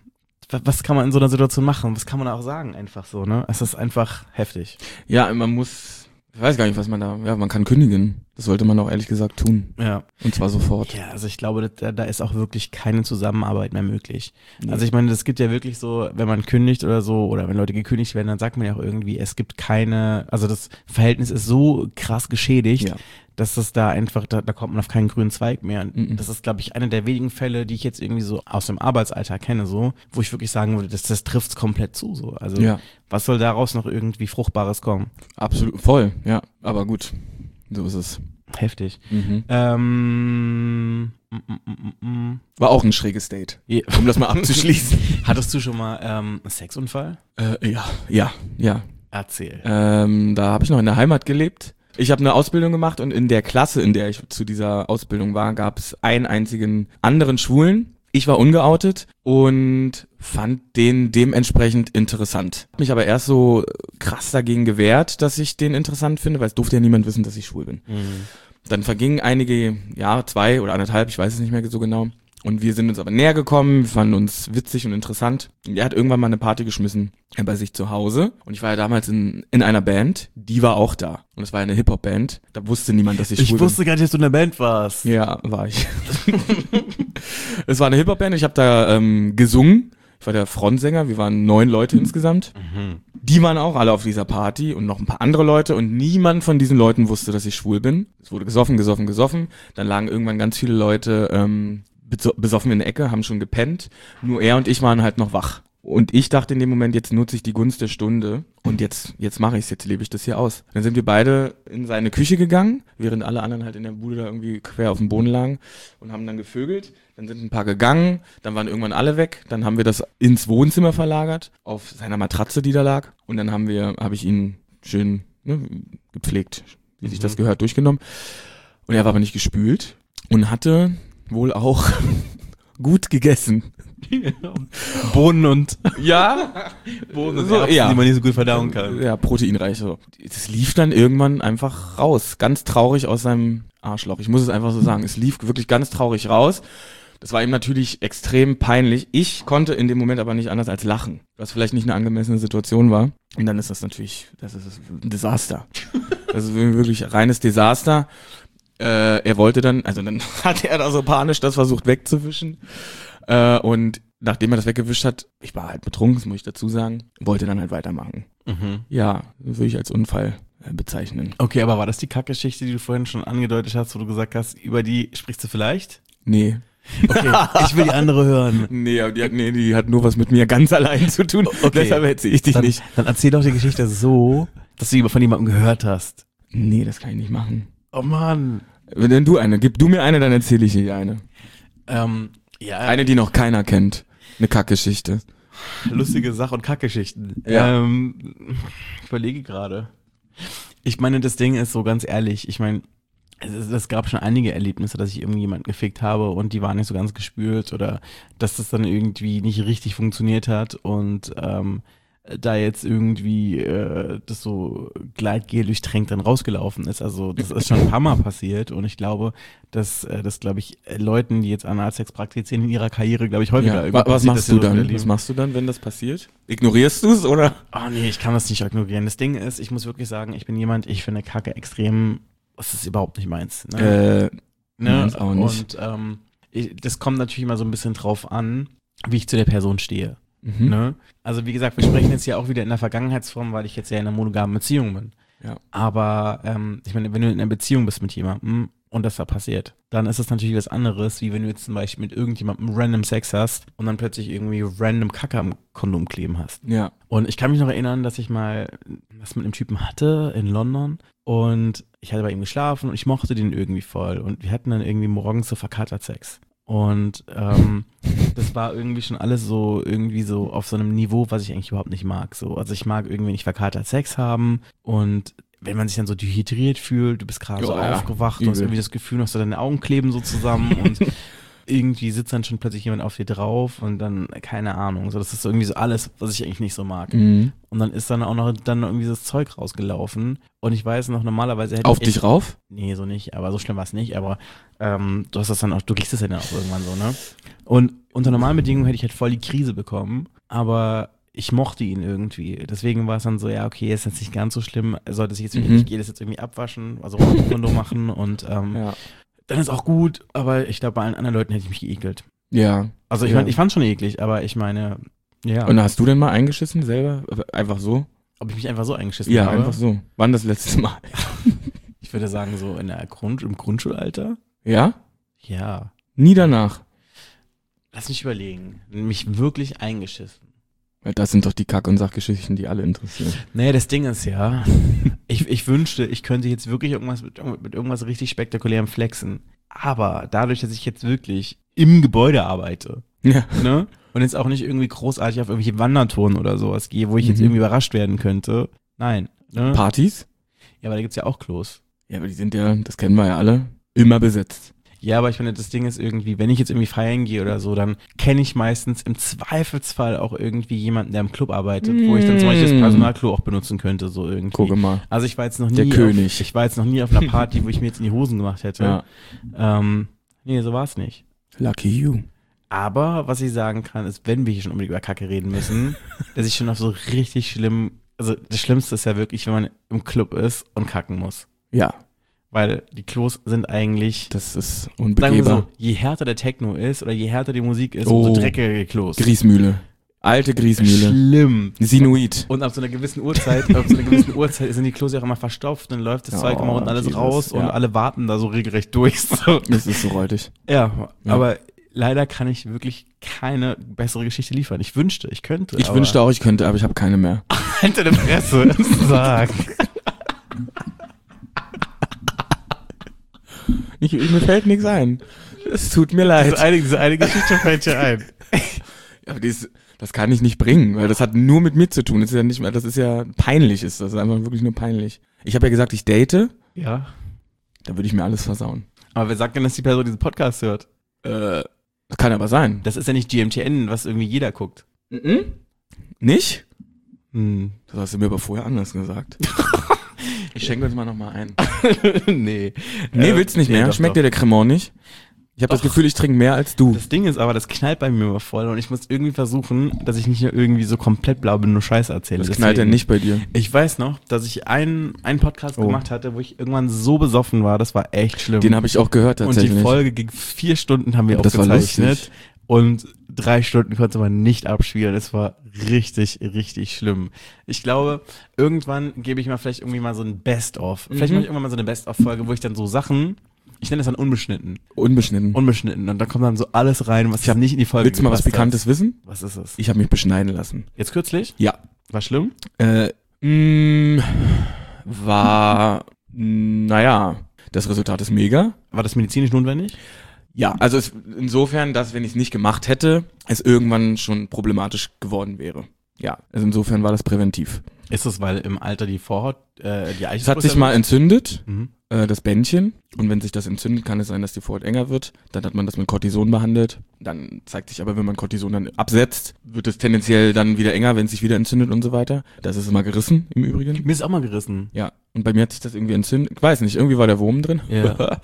was kann man in so einer Situation machen? Was kann man auch sagen einfach so, ne? Es ist einfach heftig. Ja, man muss, ich weiß gar nicht, was man da, ja, man kann kündigen. Das sollte man auch ehrlich gesagt tun. Ja. Und zwar sofort. Ja, also ich glaube, da, da ist auch wirklich keine Zusammenarbeit mehr möglich. Nee. Also ich meine, das gibt ja wirklich so, wenn man kündigt oder so, oder wenn Leute gekündigt werden, dann sagt man ja auch irgendwie, es gibt keine, also das Verhältnis ist so krass geschädigt, Ja. dass das da einfach, da, da kommt man auf keinen grünen Zweig mehr. Und Mhm. das ist, glaube ich, einer der wenigen Fälle, die ich jetzt irgendwie so aus dem Arbeitsalltag kenne, so, wo ich wirklich sagen würde, das, das trifft's komplett zu, so. Also, Ja, was soll daraus noch irgendwie Fruchtbares kommen? absolut, voll, ja. Aber gut, so ist es. Heftig. Mhm. Ähm, mm, mm, mm, mm. War auch ein schräges Date, Ja. um das mal abzuschließen. Hattest du schon mal ähm, einen Sexunfall? äh, ja, ja, ja. Erzähl. Ähm, da habe ich noch in der Heimat gelebt. Ich habe eine Ausbildung gemacht und in der Klasse, in der ich zu dieser Ausbildung war, gab es einen einzigen anderen Schwulen. Ich war ungeoutet und fand den dementsprechend interessant. Hab mich aber erst so krass dagegen gewehrt, dass ich den interessant finde, weil es durfte ja niemand wissen, dass ich schwul bin. Mhm. Dann vergingen einige, ja, zwei oder anderthalb, ich weiß es nicht mehr so genau. Und wir sind uns aber näher gekommen, wir fanden uns witzig und interessant. Und er hat irgendwann mal eine Party geschmissen äh, bei sich zu Hause. Und ich war ja damals in, in einer Band, die war auch da. Und es war eine Hip-Hop-Band. Da wusste niemand, dass ich, Ich schwul wusste gar nicht, dass du in der Band warst. bin. Ja, war ich. Es war eine Hip-Hop-Band, ich habe da ähm, gesungen. Ich war der Frontsänger, wir waren neun Leute insgesamt. Mhm. Die waren auch alle auf dieser Party und noch ein paar andere Leute und niemand von diesen Leuten wusste, dass ich schwul bin. Es wurde gesoffen, gesoffen, gesoffen. Dann lagen irgendwann ganz viele Leute ähm, beso- besoffen in der Ecke, haben schon gepennt. Nur er und ich waren halt noch wach. Und ich dachte in dem Moment, jetzt nutze ich die Gunst der Stunde und jetzt jetzt mache ich es, jetzt lebe ich das hier aus. Dann sind wir beide in seine Küche gegangen, während alle anderen halt in der Bude da irgendwie quer auf dem Boden lagen und haben dann gevögelt. Dann sind ein paar gegangen, dann waren irgendwann alle weg. Dann haben wir das ins Wohnzimmer verlagert, auf seiner Matratze, die da lag. Und dann haben wir, habe ich ihn schön ne, gepflegt, wie sich das gehört, durchgenommen. Und er war aber nicht gespült und hatte wohl auch gut gegessen. Bohnen und Ja, Bohnen und so, Erbsen, ja. die man nicht so gut verdauen kann. Ja, proteinreich. So. Das lief dann irgendwann einfach raus. Ganz traurig aus seinem Arschloch. Ich muss es einfach so sagen. Es lief wirklich ganz traurig raus. Das war ihm natürlich extrem peinlich. Ich konnte in dem Moment aber nicht anders als lachen. Was vielleicht nicht eine angemessene Situation war. Und dann ist das natürlich, das ist ein Desaster. Das ist wirklich reines Desaster. Äh, er wollte dann, also dann hat er da so panisch das versucht wegzuwischen. Äh, und nachdem er das weggewischt hat, ich war halt betrunken, das muss ich dazu sagen, wollte dann halt weitermachen. Mhm. Ja, das würde ich als Unfall äh, bezeichnen. Okay, aber war das die Kackgeschichte, die du vorhin schon angedeutet hast, wo du gesagt hast, über die sprichst du vielleicht? Nee. Okay, ich will die andere hören. Nee, aber die hat, nee, die hat nur was mit mir ganz allein zu tun. Okay. Deshalb erzähle ich dich Dann, nicht. dann erzähl doch die Geschichte so, dass du die von jemandem gehört hast. Nee, das kann ich nicht machen. Oh Mann. Wenn denn du eine, gib du mir eine, dann erzähle ich dir eine. Ähm, ja, Eine, die noch keiner kennt. Eine Kackgeschichte. lustige Sach- und Kackgeschichten. Ja. Ähm, ich überlege gerade. Ich meine, das Ding ist so ganz ehrlich, ich meine, es, es gab schon einige Erlebnisse, dass ich irgendwie jemanden gefickt habe und die waren nicht so ganz gespürt oder dass das dann irgendwie nicht richtig funktioniert hat und ähm, da jetzt irgendwie äh, das so Gleitgel durchtränkt dann rausgelaufen ist. Also das ist schon ein paar Mal passiert und ich glaube, dass äh, das, glaube ich, äh, Leuten, die jetzt Analsex praktizieren in ihrer Karriere, glaube ich, häufiger Ja. irgendwie Was passiert, machst dass du sie sowas dann? erleben. Was machst du dann, wenn das passiert? Ignorierst du es oder? Oh nee, ich kann das nicht ignorieren. Das Ding ist, ich muss wirklich sagen, ich bin jemand, ich finde Kacke extrem, das ist überhaupt nicht meins. Ne? Äh, ne? meins auch nicht. Und ähm, ich, das kommt natürlich immer so ein bisschen drauf an, wie ich zu der Person stehe. mhm. Ne? Also wie gesagt, wir sprechen jetzt ja auch wieder in der Vergangenheitsform, weil ich jetzt ja in einer monogamen Beziehung bin. Ja. Aber ähm, ich meine, wenn du in einer Beziehung bist mit jemandem und das da passiert, dann ist es natürlich was anderes, wie wenn du jetzt zum Beispiel mit irgendjemandem random Sex hast und dann plötzlich irgendwie random Kacke am Kondom kleben hast. Ja. Und ich kann mich noch erinnern, dass ich mal was mit einem Typen hatte in London und ich hatte bei ihm geschlafen und ich mochte den irgendwie voll und wir hatten dann irgendwie morgens so verkatert Sex. Und ähm, das war irgendwie schon alles so irgendwie so auf so einem Niveau, was ich eigentlich überhaupt nicht mag. So, also ich mag irgendwie nicht verkatert Sex haben und wenn man sich dann so dehydriert fühlt, du bist gerade so Ja, ja. aufgewacht, du Übel. hast irgendwie das Gefühl, dass deine Augen kleben so zusammen und irgendwie sitzt dann schon plötzlich jemand auf dir drauf und dann, keine Ahnung, so das ist so irgendwie so alles, was ich eigentlich nicht so mag. Mhm. Und dann ist dann auch noch dann irgendwie das Zeug rausgelaufen und ich weiß noch, normalerweise hätte Auf ich echt, dich rauf? nee, so nicht, aber so schlimm war es nicht, aber ähm, du hast das dann auch, du kriegst das ja dann auch irgendwann so, ne? Und unter normalen Bedingungen hätte ich halt voll die Krise bekommen, aber ich mochte ihn irgendwie. Deswegen war es dann so, ja, okay, ist jetzt nicht ganz so schlimm, er sollte sich jetzt, Mhm. ich gehe das jetzt irgendwie abwaschen, also Kondom machen und ähm, Ja. dann ist auch gut, aber ich glaube, bei allen anderen Leuten hätte ich mich geekelt. Ja. Also ich Ja. meine, ich fand schon eklig, aber ich meine, ja, Und hast du denn mal eingeschissen selber? Einfach so? ob ich mich einfach so eingeschissen Ja, habe. einfach so. Wann das letzte Mal? Ich würde sagen, so in der Grund, im Grundschulalter. Ja? Ja. Nie danach. Lass mich überlegen. Mich wirklich eingeschissen. Weil das sind doch die Kack- und Sachgeschichten, die alle interessieren. Naja, das Ding ist ja, ich, ich wünschte, ich könnte jetzt wirklich irgendwas mit, mit irgendwas richtig Spektakulärem flexen. Aber dadurch, dass ich jetzt wirklich im Gebäude arbeite, Ja. ne? Und jetzt auch nicht irgendwie großartig auf irgendwelche Wandertouren oder sowas gehe, wo ich jetzt Mhm. irgendwie überrascht werden könnte. Nein. Ne? Partys? Ja, aber da gibt's ja auch Klos. Ja, aber die sind ja, das kennen wir ja alle, immer besetzt. Ja, aber ich finde, das Ding ist irgendwie, wenn ich jetzt irgendwie feiern gehe oder so, dann kenne ich meistens im Zweifelsfall auch irgendwie jemanden, der im Club arbeitet, wo ich dann zum Beispiel das Personalklo auch benutzen könnte, so irgendwie. Gucke mal. Also ich war jetzt noch nie Der König. Auf, ich war jetzt noch nie auf einer Party, wo ich mir jetzt in die Hosen gemacht hätte. Ja. Ähm, nee, so war es nicht. Lucky you. Aber was ich sagen kann, ist, wenn wir hier schon unbedingt über Kacke reden müssen, dass ich schon auf so richtig schlimm, also das Schlimmste ist ja wirklich, wenn man im Club ist und kacken muss. Ja, Weil die Klos sind eigentlich, das ist sagen wir unbegehbar. so, je härter der Techno ist oder je härter die Musik ist, Oh. umso dreckiger die Klos. Griesmühle. Alte Griesmühle. Schlimm. Sinuit. Und ab so einer gewissen Uhrzeit, ab so einer gewissen Uhrzeit sind die Klos ja auch immer verstopft, dann läuft das Oh, Zeug immer unten alles Jesus, raus und ja. alle warten da so regelrecht durch. So. Das ist so räudig. Ja, Ja. aber leider kann ich wirklich keine bessere Geschichte liefern. Ich wünschte, ich könnte. Ich aber wünschte auch, ich könnte, aber ich habe keine mehr. Hinter der Presse. Sag. Ich, mir fällt nichts ein. Es tut mir leid. Diese eine, diese eine Geschichte fällt dir ein. Aber dies, das kann ich nicht bringen, weil das hat nur mit mir zu tun. Das ist ja nicht mehr, das ist ja peinlich, ist das. Das ist einfach wirklich nur peinlich. Ich habe ja gesagt, ich date, Ja. da würde ich mir alles versauen. Aber wer sagt denn, dass die Person diesen Podcast hört? Äh, Kann aber sein. Das ist ja nicht G M T N, was irgendwie jeder guckt. Mhm. Nicht? Hm. Das hast du mir aber vorher anders gesagt. Ich schenke uns mal nochmal ein. nee. Nee, Äh, willst nicht nee, mehr? doch, Schmeckt doch. dir der Cremant nicht? Ich habe das Doch. Gefühl, ich trinke mehr als du. Das Ding ist aber, das knallt bei mir immer voll und ich muss irgendwie versuchen, dass ich nicht nur irgendwie so komplett blau bin, nur Scheiße erzähle. Das knallt ja Deswegen- nicht bei dir. Ich weiß noch, dass ich einen, einen Podcast Oh. gemacht hatte, wo ich irgendwann so besoffen war, das war echt schlimm. Den habe ich auch gehört und tatsächlich. die Folge ging vier Stunden, haben wir Das war aufgezeichnet. lustig. Und drei Stunden konnte man nicht abspielen. Es war richtig, richtig schlimm. Ich glaube, irgendwann gebe ich mal vielleicht irgendwie mal so ein Best-of. Vielleicht Mhm. mache ich irgendwann mal so eine Best-of-Folge, wo ich dann so Sachen, ich nenne das dann unbeschnitten. Unbeschnitten. Unbeschnitten. Und da kommt dann so alles rein, was ich nicht in die Folge Willst du mal was gepasst hat. Bekanntes wissen? Was ist es? Ich habe mich beschneiden lassen. Jetzt kürzlich? Ja. War schlimm? Äh, mh, war, naja, das Resultat ist mega. War das medizinisch notwendig? Ja, also es, insofern, dass wenn ich es nicht gemacht hätte, es irgendwann schon problematisch geworden wäre. Ja, also insofern war das präventiv. Ist es, weil im Alter die Vorhaut, äh, die Eichel Es hat sich mal entzündet, Mhm. äh, das Bändchen. Und wenn sich das entzündet, kann es sein, dass die Vorhaut enger wird. Dann hat man das mit Cortison behandelt. Dann zeigt sich aber, wenn man Cortison dann absetzt, wird es tendenziell dann wieder enger, wenn es sich wieder entzündet und so weiter. Das ist immer gerissen im Übrigen. Mir ist auch mal gerissen. Ja, und bei mir hat sich das irgendwie entzündet. Ich weiß nicht, irgendwie war der Wurm drin. Ja.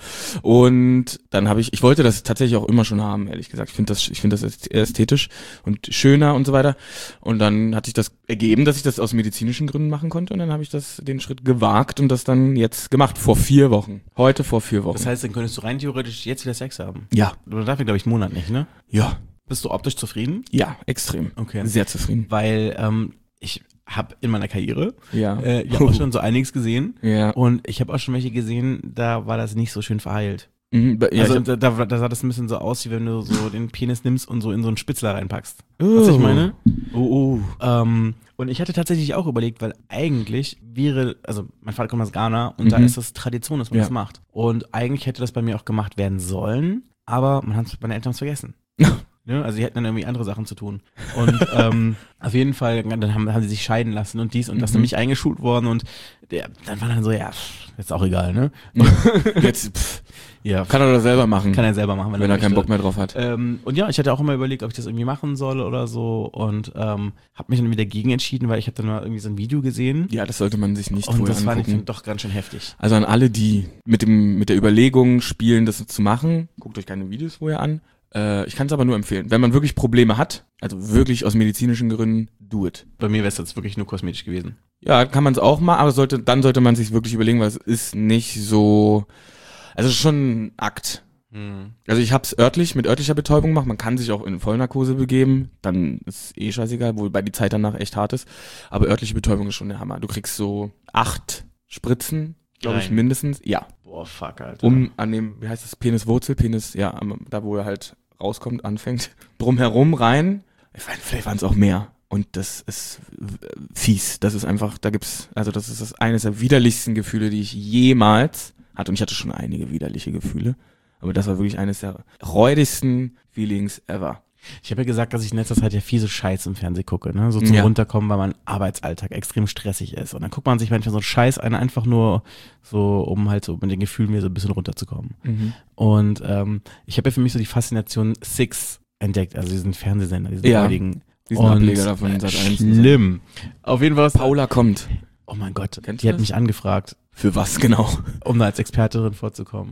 Und dann habe ich, ich wollte das tatsächlich auch immer schon haben, ehrlich gesagt. Ich finde das, ich finde das ästhetisch und schöner und so weiter. Und dann hat sich das ergeben, dass ich das aus medizinischen Gründen machen konnte. Und dann habe ich das, den Schritt gewagt und das dann jetzt gemacht. Vor vier Wochen. Heute vor vier Wochen. Das heißt, dann könntest du rein theoretisch jetzt wieder Sex haben. ja, Du darfst, glaube ich, einen Monat nicht, ne? ja, Bist du optisch zufrieden? ja, extrem. Okay. Sehr zufrieden. Weil ähm, ich habe in meiner Karriere Ja. äh, ich habe auch schon so einiges gesehen. Ja. Und ich habe auch schon welche gesehen, da war das nicht so schön verheilt. Mhm, ja, also ich hab, da, da, da sah das ein bisschen so aus, wie wenn du so den Penis nimmst und so in so einen Spitzler reinpackst. oh. Was ich meine? Oh, oh. Ähm, und ich hatte tatsächlich auch überlegt, weil eigentlich wäre, also mein Vater kommt aus Ghana und Mhm. da ist das Tradition, dass man Ja. das macht. Und eigentlich hätte das bei mir auch gemacht werden sollen, aber man hat's, meine Eltern haben es vergessen. Ne? Also die hätten dann irgendwie andere Sachen zu tun. Und ähm, auf jeden Fall, dann haben, haben sie sich scheiden lassen und dies und das, Mhm. dann bin ich eingeschult worden und der, dann war dann so, ja, pff, ist auch egal, ne? Jetzt pff, Ja, kann er das selber machen, kann er selber machen, wenn, wenn er keinen möchte. Bock mehr drauf hat. Ähm, und ja, ich hatte auch immer überlegt, ob ich das irgendwie machen soll oder so und ähm, habe mich dann wieder gegen entschieden, weil ich habe dann mal irgendwie so ein Video gesehen Ja, das sollte man sich nicht und vorher das fand ich angucken. dann doch ganz schön heftig. Also an alle, die mit dem mit der Überlegung spielen, das zu machen, guckt euch keine Videos vorher an. Äh, ich kann es aber nur empfehlen. Wenn man wirklich Probleme hat, also wirklich aus medizinischen Gründen, do it. Bei mir wäre es jetzt wirklich nur kosmetisch gewesen. Ja, kann man es auch mal, aber sollte dann sollte man sich wirklich überlegen, weil es ist nicht so, also es ist schon ein Akt. Also ich habe es örtlich mit örtlicher Betäubung gemacht. Man kann sich auch in Vollnarkose begeben, dann ist eh scheißegal, wobei die Zeit danach echt hart ist. Aber örtliche Betäubung ist schon der Hammer. Du kriegst so acht Spritzen, glaube ich, Rein. mindestens. Ja. Boah, fuck, Alter. Um an dem, wie heißt das, Peniswurzel, Penis, ja, am- da wo er halt rauskommt, anfängt, drumherum rein. Ich weiß, vielleicht waren es auch mehr. Und das ist äh, fies. Das ist einfach, da gibt's, also das ist das eines der widerlichsten Gefühle, die ich jemals hatte. Und ich hatte schon einige widerliche Gefühle. Aber das war wirklich eines der räudigsten Feelings ever. Ich habe ja gesagt, dass ich in letzter Zeit ja viel so Scheiß im Fernsehen gucke, ne? So zum Ja. Runterkommen, weil mein Arbeitsalltag extrem stressig ist. Und dann guckt man sich manchmal so einen Scheiß an, einfach nur so, um halt so mit den Gefühlen mir so ein bisschen runterzukommen. Und ähm, ich habe ja für mich so die Faszination Six entdeckt, also diesen Fernsehsender, diesen Ja. heutigen. Diesen Und Ableger davon in Sat eins. Schlimm. Auf jeden Fall. was- Paula kommt. Oh mein Gott, Kennst die du hat das? mich angefragt, Für was genau? um da als Expertin vorzukommen.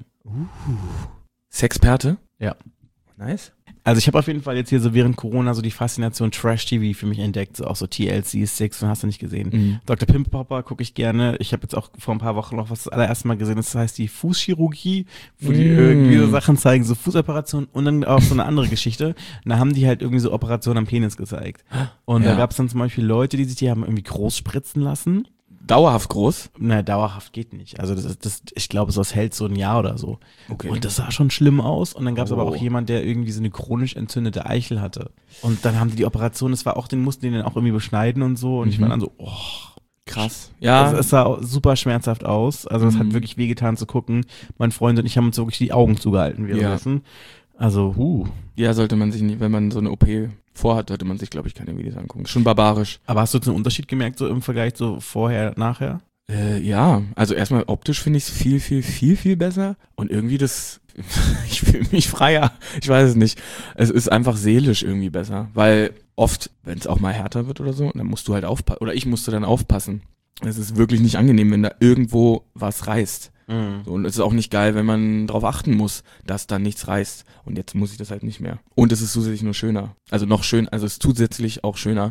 Sexperte? Ja. Nice. Also ich habe auf jeden Fall jetzt hier so während Corona so die Faszination Trash-T V für mich entdeckt, so auch so T L C, Six und hast du nicht gesehen. Mhm. Doktor Pimp Popper gucke ich gerne. Ich habe jetzt auch vor ein paar Wochen noch was das allererste Mal gesehen, das heißt die Fußchirurgie, wo die Mm. irgendwie so Sachen zeigen, so Fußoperationen und dann auch so eine andere Geschichte. Und da haben die halt irgendwie so Operationen am Penis gezeigt. Und Ja. da gab es dann zum Beispiel Leute, die sich die haben irgendwie groß spritzen lassen. Dauerhaft groß? Naja, dauerhaft geht nicht. Also das ist, das, ich glaube, so, das hält so ein Jahr oder so. Okay. Und das sah schon schlimm aus. Und dann gab es aber Oh. auch jemand, der irgendwie so eine chronisch entzündete Eichel hatte. Und dann haben die die Operation, das war auch, den mussten die dann auch irgendwie beschneiden und so. Und ich Mhm. war dann so, oh, Krass. Ja. es, es sah super schmerzhaft aus. Also es hat Mhm. wirklich wehgetan zu gucken. Mein Freund und ich haben uns wirklich die Augen zugehalten währenddessen. Also, huh. Ja, sollte man sich nicht, wenn man so eine O P vorhat, sollte man sich, glaube ich, keine Videos angucken. Ist schon barbarisch. Aber hast du jetzt einen Unterschied gemerkt, so im Vergleich so vorher, nachher? Äh, ja, also erstmal optisch finde ich es viel, viel, viel, viel besser. Und irgendwie das, ich fühle mich freier. Ich weiß es nicht. Es ist einfach seelisch irgendwie besser, weil oft, wenn es auch mal härter wird oder so, dann musst du halt aufpassen, oder ich musste dann aufpassen. Es ist wirklich nicht angenehm, wenn da irgendwo was reißt. Mhm. So, und es ist auch nicht geil, wenn man darauf achten muss, dass da nichts reißt. Und jetzt muss ich das halt nicht mehr. Und es ist zusätzlich nur schöner. Also noch schön, also es ist zusätzlich auch schöner.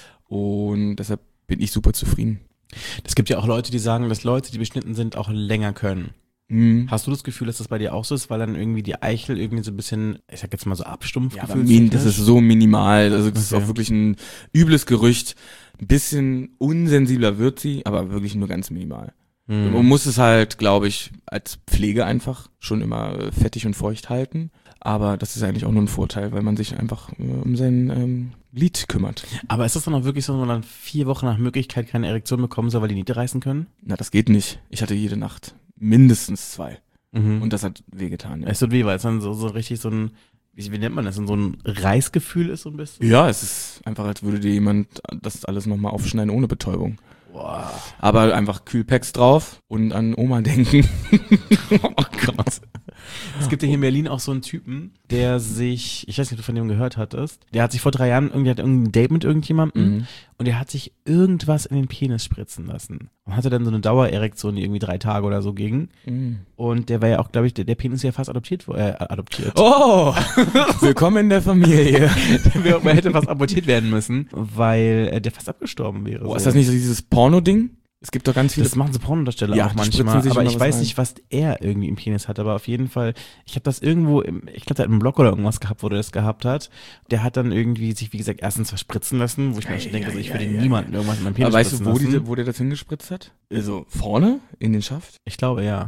Und deshalb bin ich super zufrieden. Es gibt ja auch Leute, die sagen, dass Leute, die beschnitten sind, auch länger können. Mhm. Hast du das Gefühl, dass das bei dir auch so ist, weil dann irgendwie die Eichel irgendwie so ein bisschen, ich sag jetzt mal so abstumpft? Ja, aber min, das ist so minimal. Also das okay. ist auch wirklich ein übles Gerücht. Ein bisschen unsensibler wird sie, aber wirklich nur ganz minimal. Mhm. Man muss es halt, glaube ich, als Pflege einfach schon immer fettig und feucht halten. Aber das ist eigentlich auch nur ein Vorteil, weil man sich einfach äh, um sein ähm, Glied kümmert. Aber ist das dann auch wirklich so, dass man dann vier Wochen nach Möglichkeit keine Erektion bekommen soll, weil die Niete reißen können? Na, das geht nicht. Ich hatte jede Nacht mindestens zwei. Mhm. Und das hat wehgetan. Ja. Es tut weh, weil es dann so, so richtig so ein, wie, wie nennt man das, so ein Reißgefühl ist so ein bisschen? Ja, es ist einfach, als würde dir jemand das alles nochmal aufschneiden ohne Betäubung. Wow. Aber einfach Kühlpacks drauf und an Oma denken. Oh Gott. Es gibt ja hier in Berlin auch so einen Typen, der sich, ich weiß nicht, ob du von dem gehört hattest, der hat sich vor drei Jahren irgendwie, hat irgendein Date mit irgendjemandem mhm. und der hat sich irgendwas in den Penis spritzen lassen. Und hatte dann so eine Dauererektion, die irgendwie drei Tage oder so ging. Mhm. Und der war ja auch, glaube ich, der, der Penis ist ja fast adoptiert, äh, adoptiert. Oh! Willkommen in der Familie. Der hätte fast abortiert werden müssen, weil äh, der fast abgestorben wäre. Oh, so. Ist das nicht so dieses Porno-Ding? Es gibt doch ganz viele. Das machen so Pornodarsteller ja, auch manchmal, aber ich weiß rein. nicht, was er irgendwie im Penis hat, aber auf jeden Fall, ich habe das irgendwo, im, ich glaube, der hat einen Blog oder irgendwas gehabt, wo der das gehabt hat. Der hat dann irgendwie sich, wie gesagt, erstens verspritzen lassen, wo ich mir schon denke, also ich würde ja, niemanden ja. irgendwas in meinem Penis aber spritzen weißt du, wo, die, wo der das hingespritzt hat? Also vorne in den Schaft? Ich glaube, ja.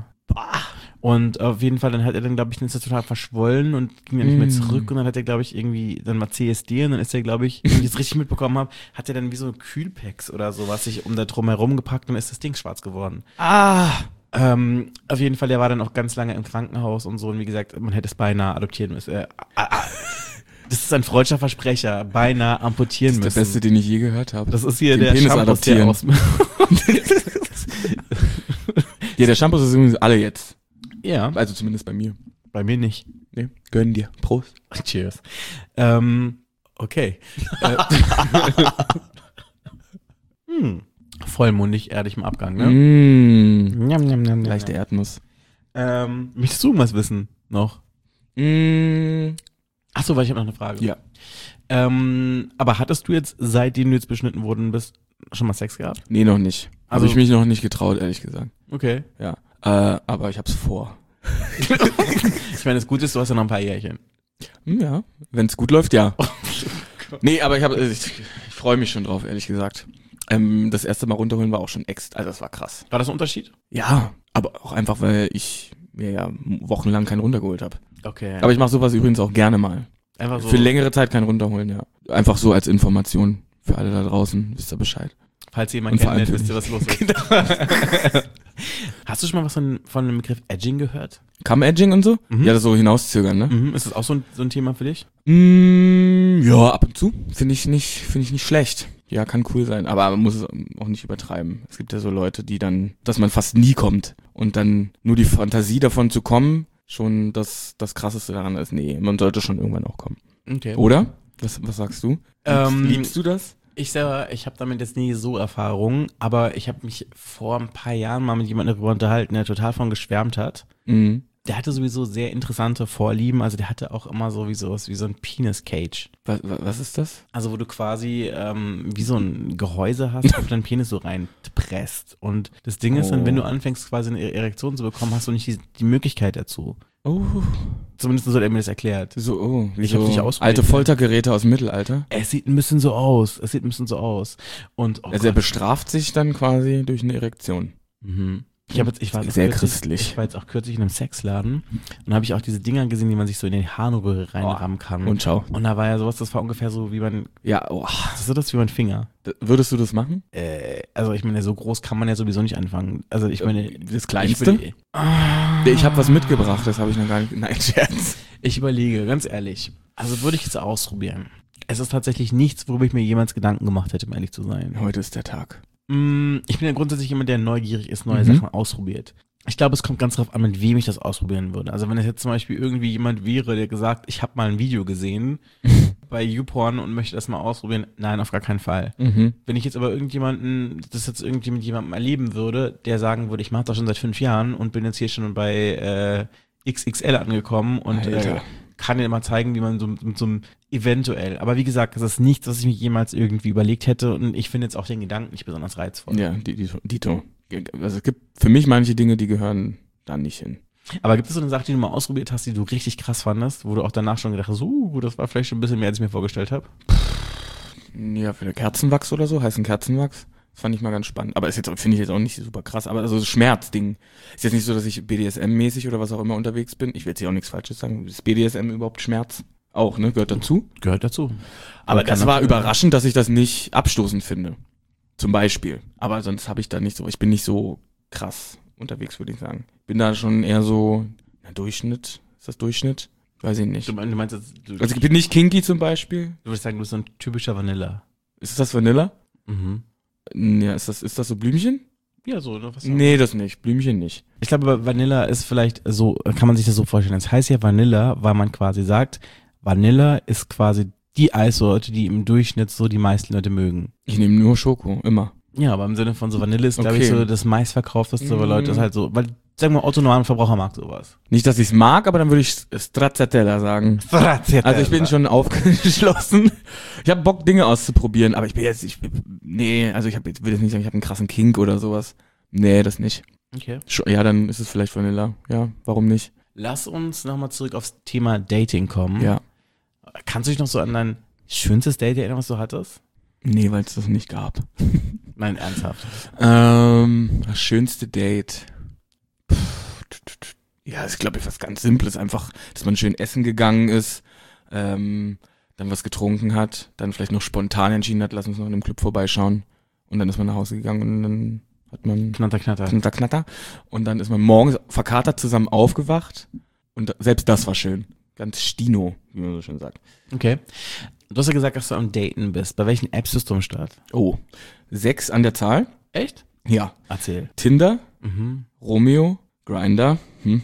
Und auf jeden Fall, dann hat er dann, glaube ich, dann ist er total verschwollen und ging dann nicht mehr zurück und dann hat er, glaube ich, irgendwie dann mal C S D und dann ist er, glaube ich, wenn ich es richtig mitbekommen habe, hat er dann wie so Kühlpacks oder so, was sich um da drum herum gepackt und dann ist das Ding schwarz geworden. Ah! Ähm, auf jeden Fall, der war dann auch ganz lange im Krankenhaus und so und wie gesagt, man hätte es beinahe adoptieren müssen. Äh, ah, ah. Das ist ein freudscher Versprecher, beinahe amputieren müssen. Das ist müssen. Der beste, den ich je gehört habe. Das ist hier den der Penis Shampoo, adoptieren. Der aus Ja, der Shampoo ist übrigens alle jetzt. Ja. Also zumindest bei mir. Bei mir nicht. Nee, gönn dir. Prost. Cheers. Ähm, okay. hm. Vollmundig, erdig im Abgang, ne? Mm. Njam, njam, njam, Leichte njam. Erdnuss. Ähm, möchtest du was wissen noch? Mm. Achso, weil ich habe noch eine Frage. Ja. Ähm, aber hattest du jetzt, seitdem du jetzt beschnitten worden bist, schon mal Sex gehabt? Nee, noch nicht. Also habe ich mich noch nicht getraut, ehrlich gesagt. Okay. Ja. Äh, aber ich hab's vor. Ich meine, das Gute ist, du hast ja noch ein paar Jährchen. Ja, wenn es gut läuft, ja. Oh, nee, aber ich habe, ich, ich freue mich schon drauf, ehrlich gesagt. Ähm, das erste Mal runterholen war auch schon extra, also das war krass. War das ein Unterschied? Ja, aber auch einfach, weil ich mir ja wochenlang keinen runtergeholt habe. Okay. Aber ich mache sowas übrigens auch gerne mal. Einfach so. Für längere Zeit keinen runterholen, ja. Einfach so als Information für alle da draußen, wisst ihr Bescheid. Falls jemand kennt, wisst ihr, was los ist. Genau. Hast du schon mal was von, von dem Begriff Edging gehört? Cum-Edging und so? Mhm. Ja, das so hinauszögern, ne? Mhm. Ist das auch so ein, so ein Thema für dich? Mm, ja, ab und zu. Finde ich nicht, finde ich nicht schlecht. Ja, kann cool sein, aber man muss es auch nicht übertreiben. Es gibt ja so Leute, die dann, dass man fast nie kommt und dann nur die Fantasie davon zu kommen, schon das, das Krasseste daran ist. Nee, man sollte schon irgendwann auch kommen. Okay. Oder? Was, was sagst du? Ähm, Liebst du das? Ich selber, ich habe damit jetzt nie so Erfahrungen, aber ich habe mich vor ein paar Jahren mal mit jemandem darüber unterhalten, der total von geschwärmt hat. Mhm. Der hatte sowieso sehr interessante Vorlieben, also der hatte auch immer so wie sowas wie so ein Penis-Cage. Was, was ist das? Also wo du quasi ähm, wie so ein Gehäuse hast, wo du deinen Penis so reinpresst. Und das Ding oh. ist dann, wenn du anfängst quasi eine Erektion zu bekommen, hast du nicht die, die Möglichkeit dazu. Oh. Zumindest so hat er mir das erklärt. So, oh, wie ich so hab's nicht ausprobiert. Alte Foltergeräte aus dem Mittelalter. Es sieht ein bisschen so aus. Es sieht ein bisschen so aus. Und, oh also Gott. Er bestraft sich dann quasi durch eine Erektion. Mhm. Ich, hab jetzt, ich war sehr kürzlich, christlich. Ich war jetzt auch kürzlich in einem Sexladen und habe ich auch diese Dinger gesehen, die man sich so in die Harnröhre reinrammen kann. Und schau. Und da war ja sowas, das war ungefähr so wie man, ja, oh, das ist so das wie mein Finger. D- würdest du das machen? Äh, also ich meine, so groß kann man ja sowieso nicht anfangen. Also ich meine, das Kleinste? Ich, ah, ich habe was mitgebracht, das habe ich noch gar nicht, nein, Scherz. Ich überlege, ganz ehrlich, also würde ich jetzt ausprobieren. Es ist tatsächlich nichts, worüber ich mir jemals Gedanken gemacht hätte, um ehrlich zu sein. Heute ist der Tag. Ich bin ja grundsätzlich jemand, der neugierig ist, neue mhm. Sachen ausprobiert. Ich glaube, es kommt ganz drauf an, mit wem ich das ausprobieren würde. Also wenn es jetzt zum Beispiel irgendwie jemand wäre, der gesagt, ich habe mal ein Video gesehen bei YouPorn und möchte das mal ausprobieren, nein, auf gar keinen Fall. Mhm. Wenn ich jetzt aber irgendjemanden, das jetzt irgendwie mit jemandem erleben würde, der sagen würde, ich mache das schon seit fünf Jahren und bin jetzt hier schon bei äh, X X L angekommen und äh, kann dir mal zeigen, wie man so mit so einem eventuell, aber wie gesagt, das ist nichts, was ich mir jemals irgendwie überlegt hätte und ich finde jetzt auch den Gedanken nicht besonders reizvoll. Ja, Dito. Dito. Also es gibt für mich manche Dinge, die gehören da nicht hin. Aber gibt es so eine Sache, die du mal ausprobiert hast, die du richtig krass fandest, wo du auch danach schon gedacht hast, uh, das war vielleicht schon ein bisschen mehr, als ich mir vorgestellt habe? Ja, für Kerzenwachs oder so, heißen Kerzenwachs. Das fand ich mal ganz spannend. Aber ist jetzt, finde ich jetzt auch nicht super krass. Aber also das Schmerzding. Ist jetzt nicht so, dass ich B D S M-mäßig oder was auch immer unterwegs bin. Ich will jetzt hier auch nichts Falsches sagen. Ist B D S M überhaupt Schmerz? Auch, ne? Gehört dazu? Gehört dazu. Aber das war überraschend, dass ich das nicht abstoßend finde. Zum Beispiel. Aber sonst habe ich da nicht so, ich bin nicht so krass unterwegs, würde ich sagen. Bin da schon eher so, na, Durchschnitt. Ist das Durchschnitt? Weiß ich nicht. Du meinst jetzt, du, Also ich bin nicht kinky zum Beispiel. du würdest sagen, du bist so ein typischer Vanilla. Ist das Vanilla? Mhm. Ja, ist das, ist das so Blümchen? Ja, so, ne? Was Nee, das nicht. Blümchen nicht. Ich glaube, Vanilla ist vielleicht so, kann man sich das so vorstellen. Das heißt ja Vanilla, weil man quasi sagt, Vanilla ist quasi die Eissorte, die im Durchschnitt so die meisten Leute mögen. Ich nehme nur Schoko, immer. Ja, aber im Sinne von so Vanille ist, glaube ich, Okay. so das meistverkaufteste, weil Mm. Leute das halt so, weil, sagen wir, Otto Normalverbraucher mag sowas. Nicht, dass ich es mag, aber dann würde ich Stracciatella sagen. Also ich bin schon aufgeschlossen. Ich habe Bock, Dinge auszuprobieren, aber ich bin jetzt, ich, nee, also ich hab, ich will jetzt nicht sagen, ich habe einen krassen Kink oder sowas. Nee, das nicht. Okay. Sch- Ja, dann ist es vielleicht Vanilla. Ja, warum nicht? Lass uns nochmal zurück aufs Thema Dating kommen. Ja. Kannst du dich noch so an dein schönstes Date erinnern, was du hattest? Nee, weil es das nicht gab. Nein, ernsthaft. Ähm, das schönste Date. Pff, t- t- t- Ja, ist glaube ich was ganz Simples. Einfach, dass man schön essen gegangen ist, ähm, dann was getrunken hat, dann vielleicht noch spontan entschieden hat, lass uns noch in einem Club vorbeischauen. Und dann ist man nach Hause gegangen und dann hat man Knatter, knatter. knatter, knatter. Und dann ist man morgens verkatert zusammen aufgewacht. Und selbst das war schön. Ganz Stino, wie man so schön sagt. Okay. Du hast ja gesagt, dass du am Daten bist. Bei welchen Apps bist du am Start? Oh, sechs an der Zahl. Echt? Ja. Erzähl. Tinder, Mhm. Romeo, Grindr, hm.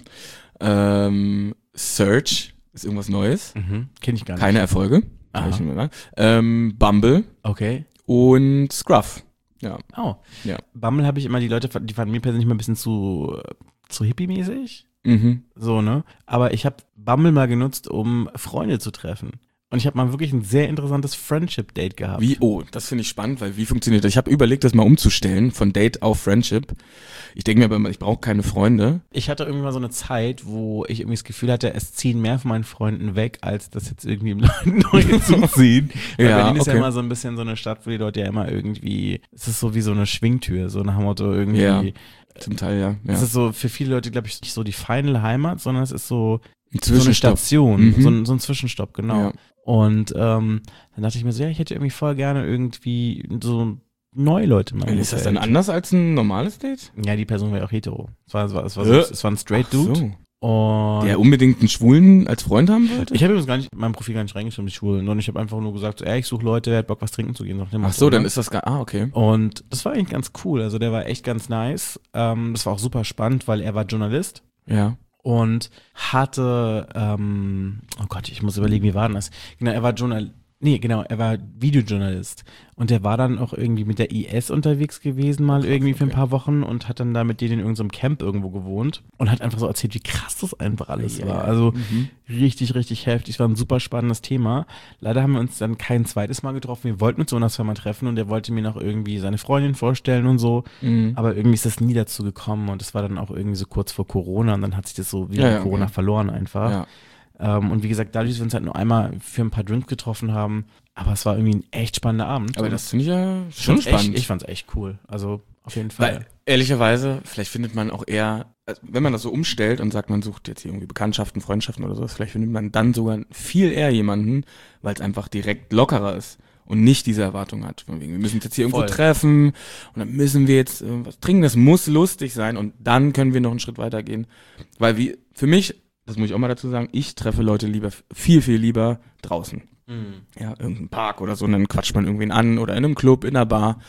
ähm, Search, ist irgendwas Neues. Mhm. Kenn ich gar nicht. Keine Erfolge. Aha. Kann ich nicht mehr sagen. Ähm, Bumble Okay. und Scruff. Ja. Oh. Ja. Bumble habe ich immer, die Leute, die fanden mir persönlich mal ein bisschen zu, zu hippie-mäßig. Mhm. So, ne? Aber ich habe Bumble mal genutzt, um Freunde zu treffen. Und ich habe mal wirklich ein sehr interessantes Friendship-Date gehabt. Wie, oh, das finde ich spannend, weil wie funktioniert das? Ich habe überlegt, das mal umzustellen von Date auf Friendship. Ich denke mir aber immer, ich brauche keine Freunde. Ich hatte irgendwie mal so eine Zeit, wo ich irgendwie das Gefühl hatte, es ziehen mehr von meinen Freunden weg, als das jetzt irgendwie im Leuten neu zuziehen. Weil Ja, Berlin ist ja okay. immer so ein bisschen so eine Stadt, wo die Leute ja immer irgendwie, es ist so wie so eine Schwingtür, so nach dem Motto irgendwie. Ja, zum Teil, ja. ja. Es ist so für viele Leute, glaube ich, nicht so die final Heimat, sondern es ist so, Ein so eine Zwischenstopp. Station, Mhm. so, ein, so ein Zwischenstopp, genau. Ja. Und ähm, dann dachte ich mir so, ja, ich hätte irgendwie voll gerne irgendwie so neue Leute mal. Ist das dann anders als ein normales Date? Ja, die Person war ja auch hetero. Es war, es war, es war, so, Äh? es war ein straight Ach Dude. so. Und Der unbedingt einen Schwulen als Freund haben wollte? ich habe übrigens gar nicht, in meinem Profil gar nicht reingeschrieben, die Schwulen, sondern ich habe einfach nur gesagt, so, ey, ich suche Leute, wer hat Bock, was trinken zu gehen. Nach dem Ach Motto, so, dann ne? ist das gar, ah, okay. Und das war eigentlich ganz cool. Also der war echt ganz nice. Ähm, das war auch super spannend, weil er war Journalist Ja. und hatte, ähm, oh Gott, ich muss überlegen, wie war denn das? Genau, er war Journalist. Nee, genau, er war Videojournalist und der war dann auch irgendwie mit der I S unterwegs gewesen, mal irgendwie für ein paar Wochen und hat dann da mit denen in irgendeinem Camp irgendwo gewohnt und hat einfach so erzählt, wie krass das einfach alles Ja, war. ja. Also Mhm. richtig, richtig heftig. Es war ein super spannendes Thema. Leider haben wir uns dann kein zweites Mal getroffen. Wir wollten uns so das mal treffen und er wollte mir noch irgendwie seine Freundin vorstellen und so. Mhm. Aber irgendwie ist das nie dazu gekommen und es war dann auch irgendwie so kurz vor Corona und dann hat sich das so wieder Ja, ja, Corona okay. verloren einfach. Ja. Ähm, und wie gesagt, dadurch, dass wir uns halt nur einmal für ein paar Drinks getroffen haben, aber es war irgendwie ein echt spannender Abend. Aber Und das finde ich ja ich schon fand's echt, spannend. ich fand's echt cool. Also auf jeden Fall. Weil, ehrlicherweise, vielleicht findet man auch eher, also wenn man das so umstellt und sagt, man sucht jetzt hier irgendwie Bekanntschaften, Freundschaften oder sowas, vielleicht findet man dann sogar viel eher jemanden, weil es einfach direkt lockerer ist und nicht diese Erwartung hat. Von wegen, wir müssen uns jetzt hier irgendwo Voll. treffen und dann müssen wir jetzt äh, was trinken, das muss lustig sein und dann können wir noch einen Schritt weiter gehen. Weil wie, für mich, das muss ich auch mal dazu sagen, ich treffe Leute lieber, viel, viel lieber draußen. Mhm. Ja, irgendein Park oder so, und dann quatscht man irgendwen an oder in einem Club, in einer Bar.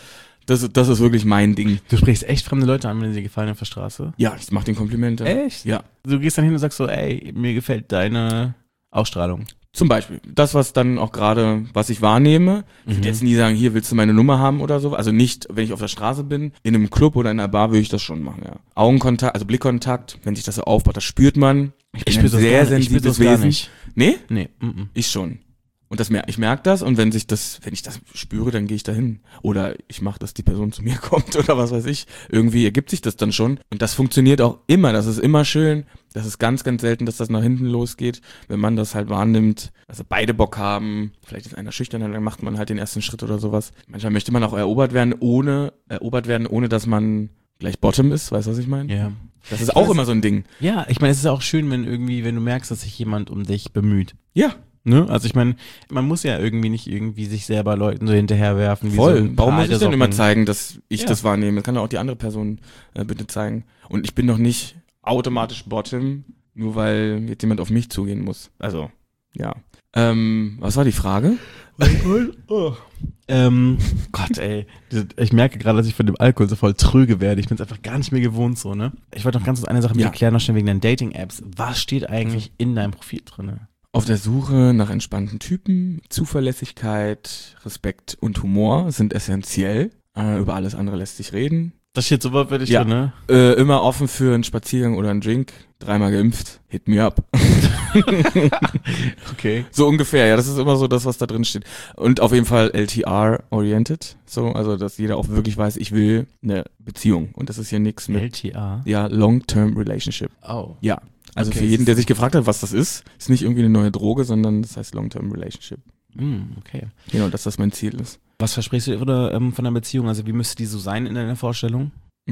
Das, das ist wirklich mein Ding. Du sprichst echt fremde Leute an, wenn sie dir gefallen auf der Straße? Ja, ich mach den Komplimente. Echt? Ja. Du gehst dann hin und sagst so, ey, mir gefällt deine Ausstrahlung. Zum Beispiel. Das, was dann auch gerade, was ich wahrnehme. Ich würde Mhm. jetzt nie sagen, hier willst du meine Nummer haben oder so. Also nicht, wenn ich auf der Straße bin. In einem Club oder in einer Bar würde ich das schon machen, ja. Augenkontakt, also Blickkontakt, wenn sich das so aufbaut, das spürt man. Ich bin spür ein das sehr gar nicht. Ich spür sensibles das gar Wesen. nicht. Nee? Nee, mm-mm. Ich schon. Und das mer- ich merke das und wenn sich das, wenn ich das spüre, dann gehe ich dahin. Oder ich mache, dass die Person zu mir kommt oder was weiß ich. Irgendwie ergibt sich das dann schon. Und das funktioniert auch immer. Das ist immer schön. Das ist ganz, ganz selten, dass das nach hinten losgeht, wenn man das halt wahrnimmt. Also beide Bock haben. Vielleicht ist einer schüchtern, dann macht man halt den ersten Schritt oder sowas. Manchmal möchte man auch erobert werden, ohne erobert werden, ohne dass man gleich Bottom ist. Weißt du, was ich meine? Ja. Das ist auch immer so ein Ding. Ja, ich meine, es ist auch schön, wenn irgendwie, wenn du merkst, dass sich jemand um dich bemüht. Ja. Ne? Also ich meine, man muss ja irgendwie nicht irgendwie sich selber Leuten so hinterherwerfen. Wie Voll. So ein Warum muss ich denn Socken. immer zeigen, dass ich Ja. das wahrnehme? Das kann doch auch die andere Person äh, bitte zeigen. Und ich bin doch nicht automatisch Bottom, nur weil jetzt jemand auf mich zugehen muss. Also, ja. Ähm, was war die Frage? Oh. Ähm, Gott, ey. Ich merke gerade, dass ich von dem Alkohol so voll tröge werde. Ich bin es einfach gar nicht mehr gewohnt so, ne? Ich wollte noch ganz kurz eine Sache mit Ja. erklären, noch schnell wegen deinen Dating-Apps. Was steht eigentlich in deinem Profil drinne? Auf der Suche nach entspannten Typen, Zuverlässigkeit, Respekt und Humor sind essentiell. Äh, über alles andere lässt sich reden. Das steht so wortwörtlich Ja. drin, ne? Äh, immer offen für einen Spaziergang oder einen Drink. Dreimal geimpft. Hit me up. Okay. So ungefähr, ja, das ist immer so das, was da drin steht. Und auf jeden Fall L T R-oriented, so, also dass jeder auch wirklich weiß, ich will eine Beziehung. Und das ist hier nichts mit, L T A. ja, Long-Term Relationship. Oh. Ja, also Okay, für das jeden, ist- der sich gefragt hat, was das ist, ist nicht irgendwie eine neue Droge, sondern das heißt Long-Term Relationship. Hm, okay. Genau, dass das mein Ziel ist. Was versprichst du oder, ähm, von einer Beziehung? Also wie müsste die so sein in deiner Vorstellung?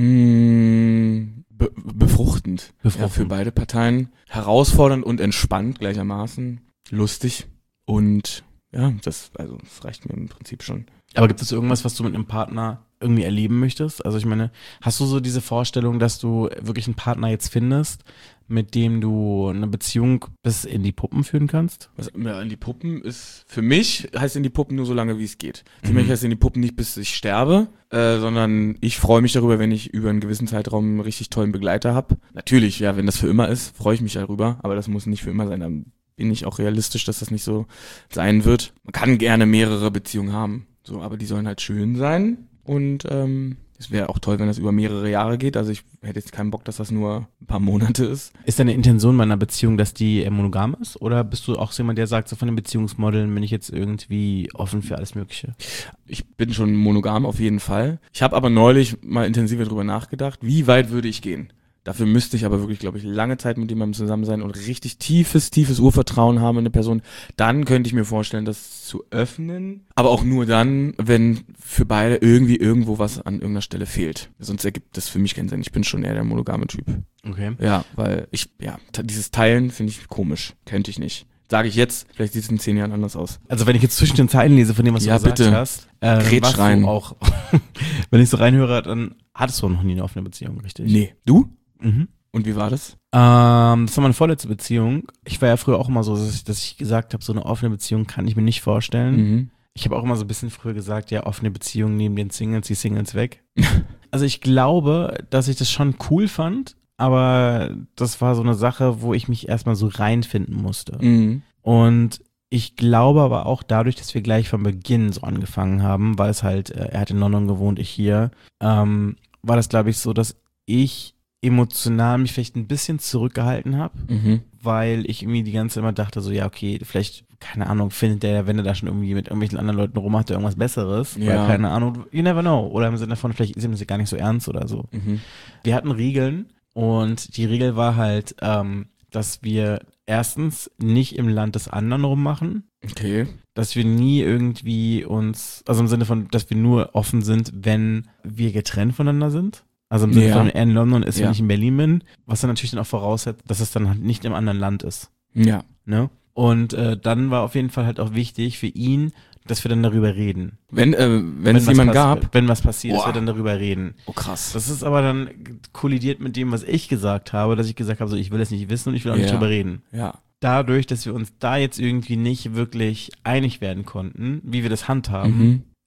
Mm, be befruchtend. Befruchtend. Ja, für beide Parteien. Herausfordernd und entspannt gleichermaßen. Lustig. Und ja, das, also, das reicht mir im Prinzip schon. Aber gibt es irgendwas, was du mit einem Partner irgendwie erleben möchtest? Also ich meine, hast du so diese Vorstellung, dass du wirklich einen Partner jetzt findest, mit dem du eine Beziehung bis in die Puppen führen kannst? Was ja, in die Puppen ist, für mich heißt in die Puppen nur so lange, wie es geht. Für Mhm. mich heißt in die Puppen nicht, bis ich sterbe, äh, sondern ich freue mich darüber, wenn ich über einen gewissen Zeitraum einen richtig tollen Begleiter habe. Natürlich, ja, wenn das für immer ist, freue ich mich darüber, aber das muss nicht für immer sein. Dann bin ich auch realistisch, dass das nicht so sein wird. Man kann gerne mehrere Beziehungen haben, so, aber die sollen halt schön sein und ähm, es wäre auch toll, wenn das über mehrere Jahre geht. Also ich hätte jetzt keinen Bock, dass das nur ein paar Monate ist. Ist deine Intention bei einer Beziehung, dass die äh, monogam ist? Oder bist du auch so jemand, der sagt, so von den Beziehungsmodellen bin ich jetzt irgendwie offen für alles Mögliche? Ich bin schon monogam auf jeden Fall. Ich habe aber neulich mal intensiver drüber nachgedacht, wie weit würde ich gehen? Dafür müsste ich aber wirklich, glaube ich, lange Zeit mit jemandem zusammen sein und richtig tiefes, tiefes Urvertrauen haben in eine Person. Dann könnte ich mir vorstellen, das zu öffnen. Aber auch nur dann, wenn für beide irgendwie irgendwo was an irgendeiner Stelle fehlt. Sonst ergibt das für mich keinen Sinn. Ich bin schon eher der monogame Typ. Okay. Ja, weil ich, ja, t- dieses Teilen finde ich komisch. Könnte ich nicht. Sage ich jetzt, vielleicht sieht es in zehn Jahren anders aus. Also wenn ich jetzt zwischen den Zeilen lese von dem, was Ja, du gesagt bitte. hast, äh, dann Grätsch warst rein. du auch, wenn ich so reinhöre, dann hattest du noch nie eine offene Beziehung, richtig? Nee. Du? Mhm. Und wie war das? Ähm, das war meine vorletzte Beziehung. Ich war ja früher auch immer so, dass ich, dass ich gesagt habe, so eine offene Beziehung kann ich mir nicht vorstellen. Mhm. Ich habe auch immer so ein bisschen früher gesagt, ja, offene Beziehung neben den Singles, die Singles weg. Also ich glaube, dass ich das schon cool fand, aber das war so eine Sache, wo ich mich erstmal so reinfinden musste. Mhm. Und ich glaube aber auch dadurch, dass wir gleich von Beginn so angefangen haben, weil es halt, äh, er hat in London gewohnt, ich hier, ähm, war das, glaube ich, so, dass ich emotional mich vielleicht ein bisschen zurückgehalten habe, Mhm. weil ich irgendwie die ganze Zeit immer dachte, so, ja, okay, vielleicht, keine Ahnung, findet der, wenn er da schon irgendwie mit irgendwelchen anderen Leuten rummacht, der irgendwas Besseres, Ja. weil, keine Ahnung, you never know, oder im Sinne von, vielleicht ist ihm das gar nicht so ernst oder so. Mhm. Wir hatten Regeln und die Regel war halt, ähm, dass wir erstens nicht im Land des anderen rummachen, Okay. dass wir nie irgendwie uns, also im Sinne von, dass wir nur offen sind, wenn wir getrennt voneinander sind. Also im Sinne Ja. von, er in London ist, Ja. wenn ich in Berlin bin, was dann natürlich dann auch voraussetzt, dass es dann halt nicht im anderen Land ist. Ja. Ne? Und äh, dann war auf jeden Fall halt auch wichtig für ihn, dass wir dann darüber reden. Wenn, äh, wenn, es was jemanden passi- gab. Wenn was passiert, dass Boah. wir dann darüber reden. Oh krass. Das ist aber dann kollidiert mit dem, was ich gesagt habe, dass ich gesagt habe, so ich will es nicht wissen und ich will auch nicht Ja. drüber reden. Ja. Dadurch, dass wir uns da jetzt irgendwie nicht wirklich einig werden konnten, wie wir das handhaben, Mhm.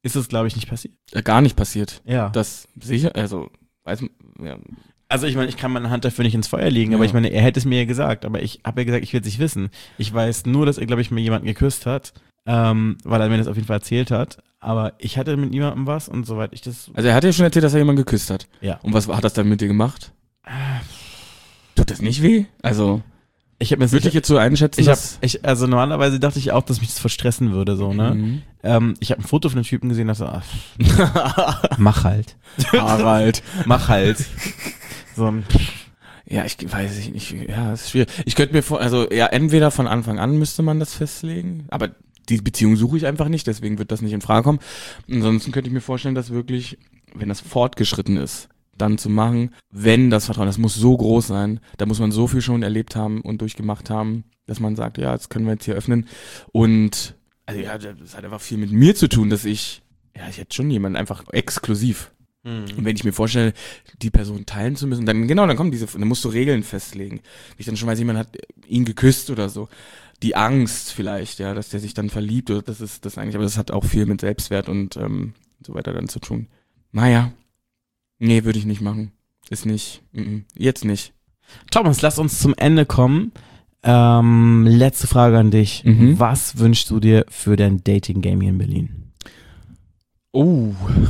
ist es, glaube ich, nicht passiert. Äh, gar nicht passiert. Ja. Das sicher, also, weiß man, ja. Also ich meine, ich kann meine Hand dafür nicht ins Feuer legen, Ja. aber ich meine, er hätte es mir ja gesagt, aber ich habe ja gesagt, ich will es nicht wissen. Ich weiß nur, dass er, glaube ich, mir jemanden geküsst hat, ähm, weil er mir das auf jeden Fall erzählt hat, aber ich hatte mit niemandem was und soweit ich das... Also er hat ja schon erzählt, dass er jemanden geküsst hat. Ja. Und was hat das dann mit dir gemacht? Tut das nicht weh? Also, Ich habe mir würde ich jetzt so einschätzen, ich hab, dass... ich, also normalerweise dachte ich auch, dass mich das verstressen würde, so, ne? Mhm. Ähm, ich habe ein Foto von einem Typen gesehen, das so, ach, mach halt. Harald. Mach halt. So ein, Ja, ich weiß ich nicht. Ja, das ist schwierig. Ich könnte mir vor, also ja, entweder von Anfang an müsste man das festlegen, aber die Beziehung suche ich einfach nicht, deswegen wird das nicht in Frage kommen. Ansonsten könnte ich mir vorstellen, dass wirklich, wenn das fortgeschritten ist, dann zu machen, wenn das Vertrauen, das muss so groß sein, da muss man so viel schon erlebt haben und durchgemacht haben, dass man sagt, ja, jetzt können wir jetzt hier öffnen. Und also ja, das hat einfach viel mit mir zu tun, dass ich, ja, ich hätte schon jemanden einfach exklusiv. Und wenn ich mir vorstelle, die Person teilen zu müssen, dann genau, dann kommen diese, dann musst du Regeln festlegen. Ich dann schon weiß, jemand hat ihn geküsst oder so. Die Angst vielleicht, ja, dass der sich dann verliebt oder das ist das eigentlich, aber das hat auch viel mit Selbstwert und ähm, so weiter dann zu tun. Naja, nee, würde ich nicht machen. Ist nicht, mm-mm. Jetzt nicht. Thomas, lass uns zum Ende kommen. Ähm, letzte Frage an dich. Mhm. Was wünschst du dir für dein Dating-Game hier in Berlin? Oh,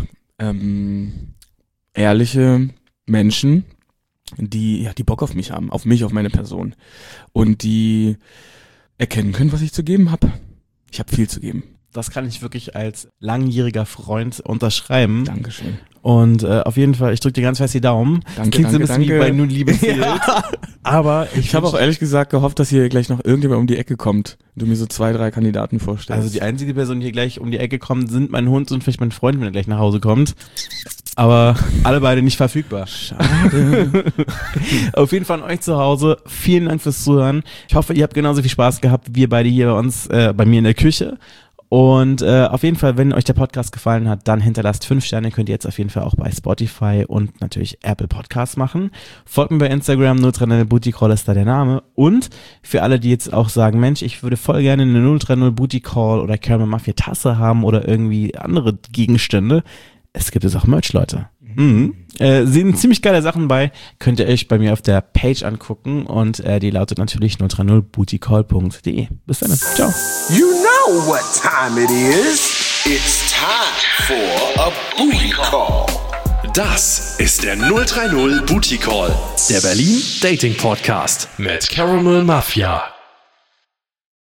ähm, ehrliche Menschen, die, ja, die Bock auf mich haben, auf mich, auf meine Person und die erkennen können, was ich zu geben habe. Ich habe viel zu geben. Das kann ich wirklich als langjähriger Freund unterschreiben. Dankeschön. Und äh, auf jeden Fall, ich drücke dir ganz fest die Daumen. Danke, Klingt so ein danke, bisschen wie danke. bei Nun Liebe zählt. Aber ich, Ich habe auch wünsch- ehrlich gesagt gehofft, dass hier gleich noch irgendjemand um die Ecke kommt und du mir so zwei, drei Kandidaten vorstellst. Also die einzige Person, die hier gleich um die Ecke kommt, sind mein Hund und vielleicht mein Freund, wenn er gleich nach Hause kommt. Aber alle beide nicht verfügbar. Schade. Auf jeden Fall an euch zu Hause. Vielen Dank fürs Zuhören. Ich hoffe, ihr habt genauso viel Spaß gehabt wie wir beide hier bei uns, äh, bei mir in der Küche. Und äh, auf jeden Fall, wenn euch der Podcast gefallen hat, dann hinterlasst fünf Sterne. Könnt ihr jetzt auf jeden Fall auch bei Spotify und natürlich Apple Podcasts machen. Folgt mir bei Instagram, null drei null Booty Call ist da der Name. Und für alle, die jetzt auch sagen, Mensch, ich würde voll gerne eine null drei null Booty Call oder Caramel Mafia Tasse haben oder irgendwie andere Gegenstände. Es gibt jetzt auch Merch, Leute. Mhm. Äh, sind ziemlich geile Sachen bei. Könnt ihr euch bei mir auf der Page angucken und äh, die lautet natürlich null drei null booty call punkt de. Bis dann. Ciao. You know what time it is. It's time for a booty call. Das ist der null drei null Booty Call, der Berlin Dating Podcast mit Caramel Mafia.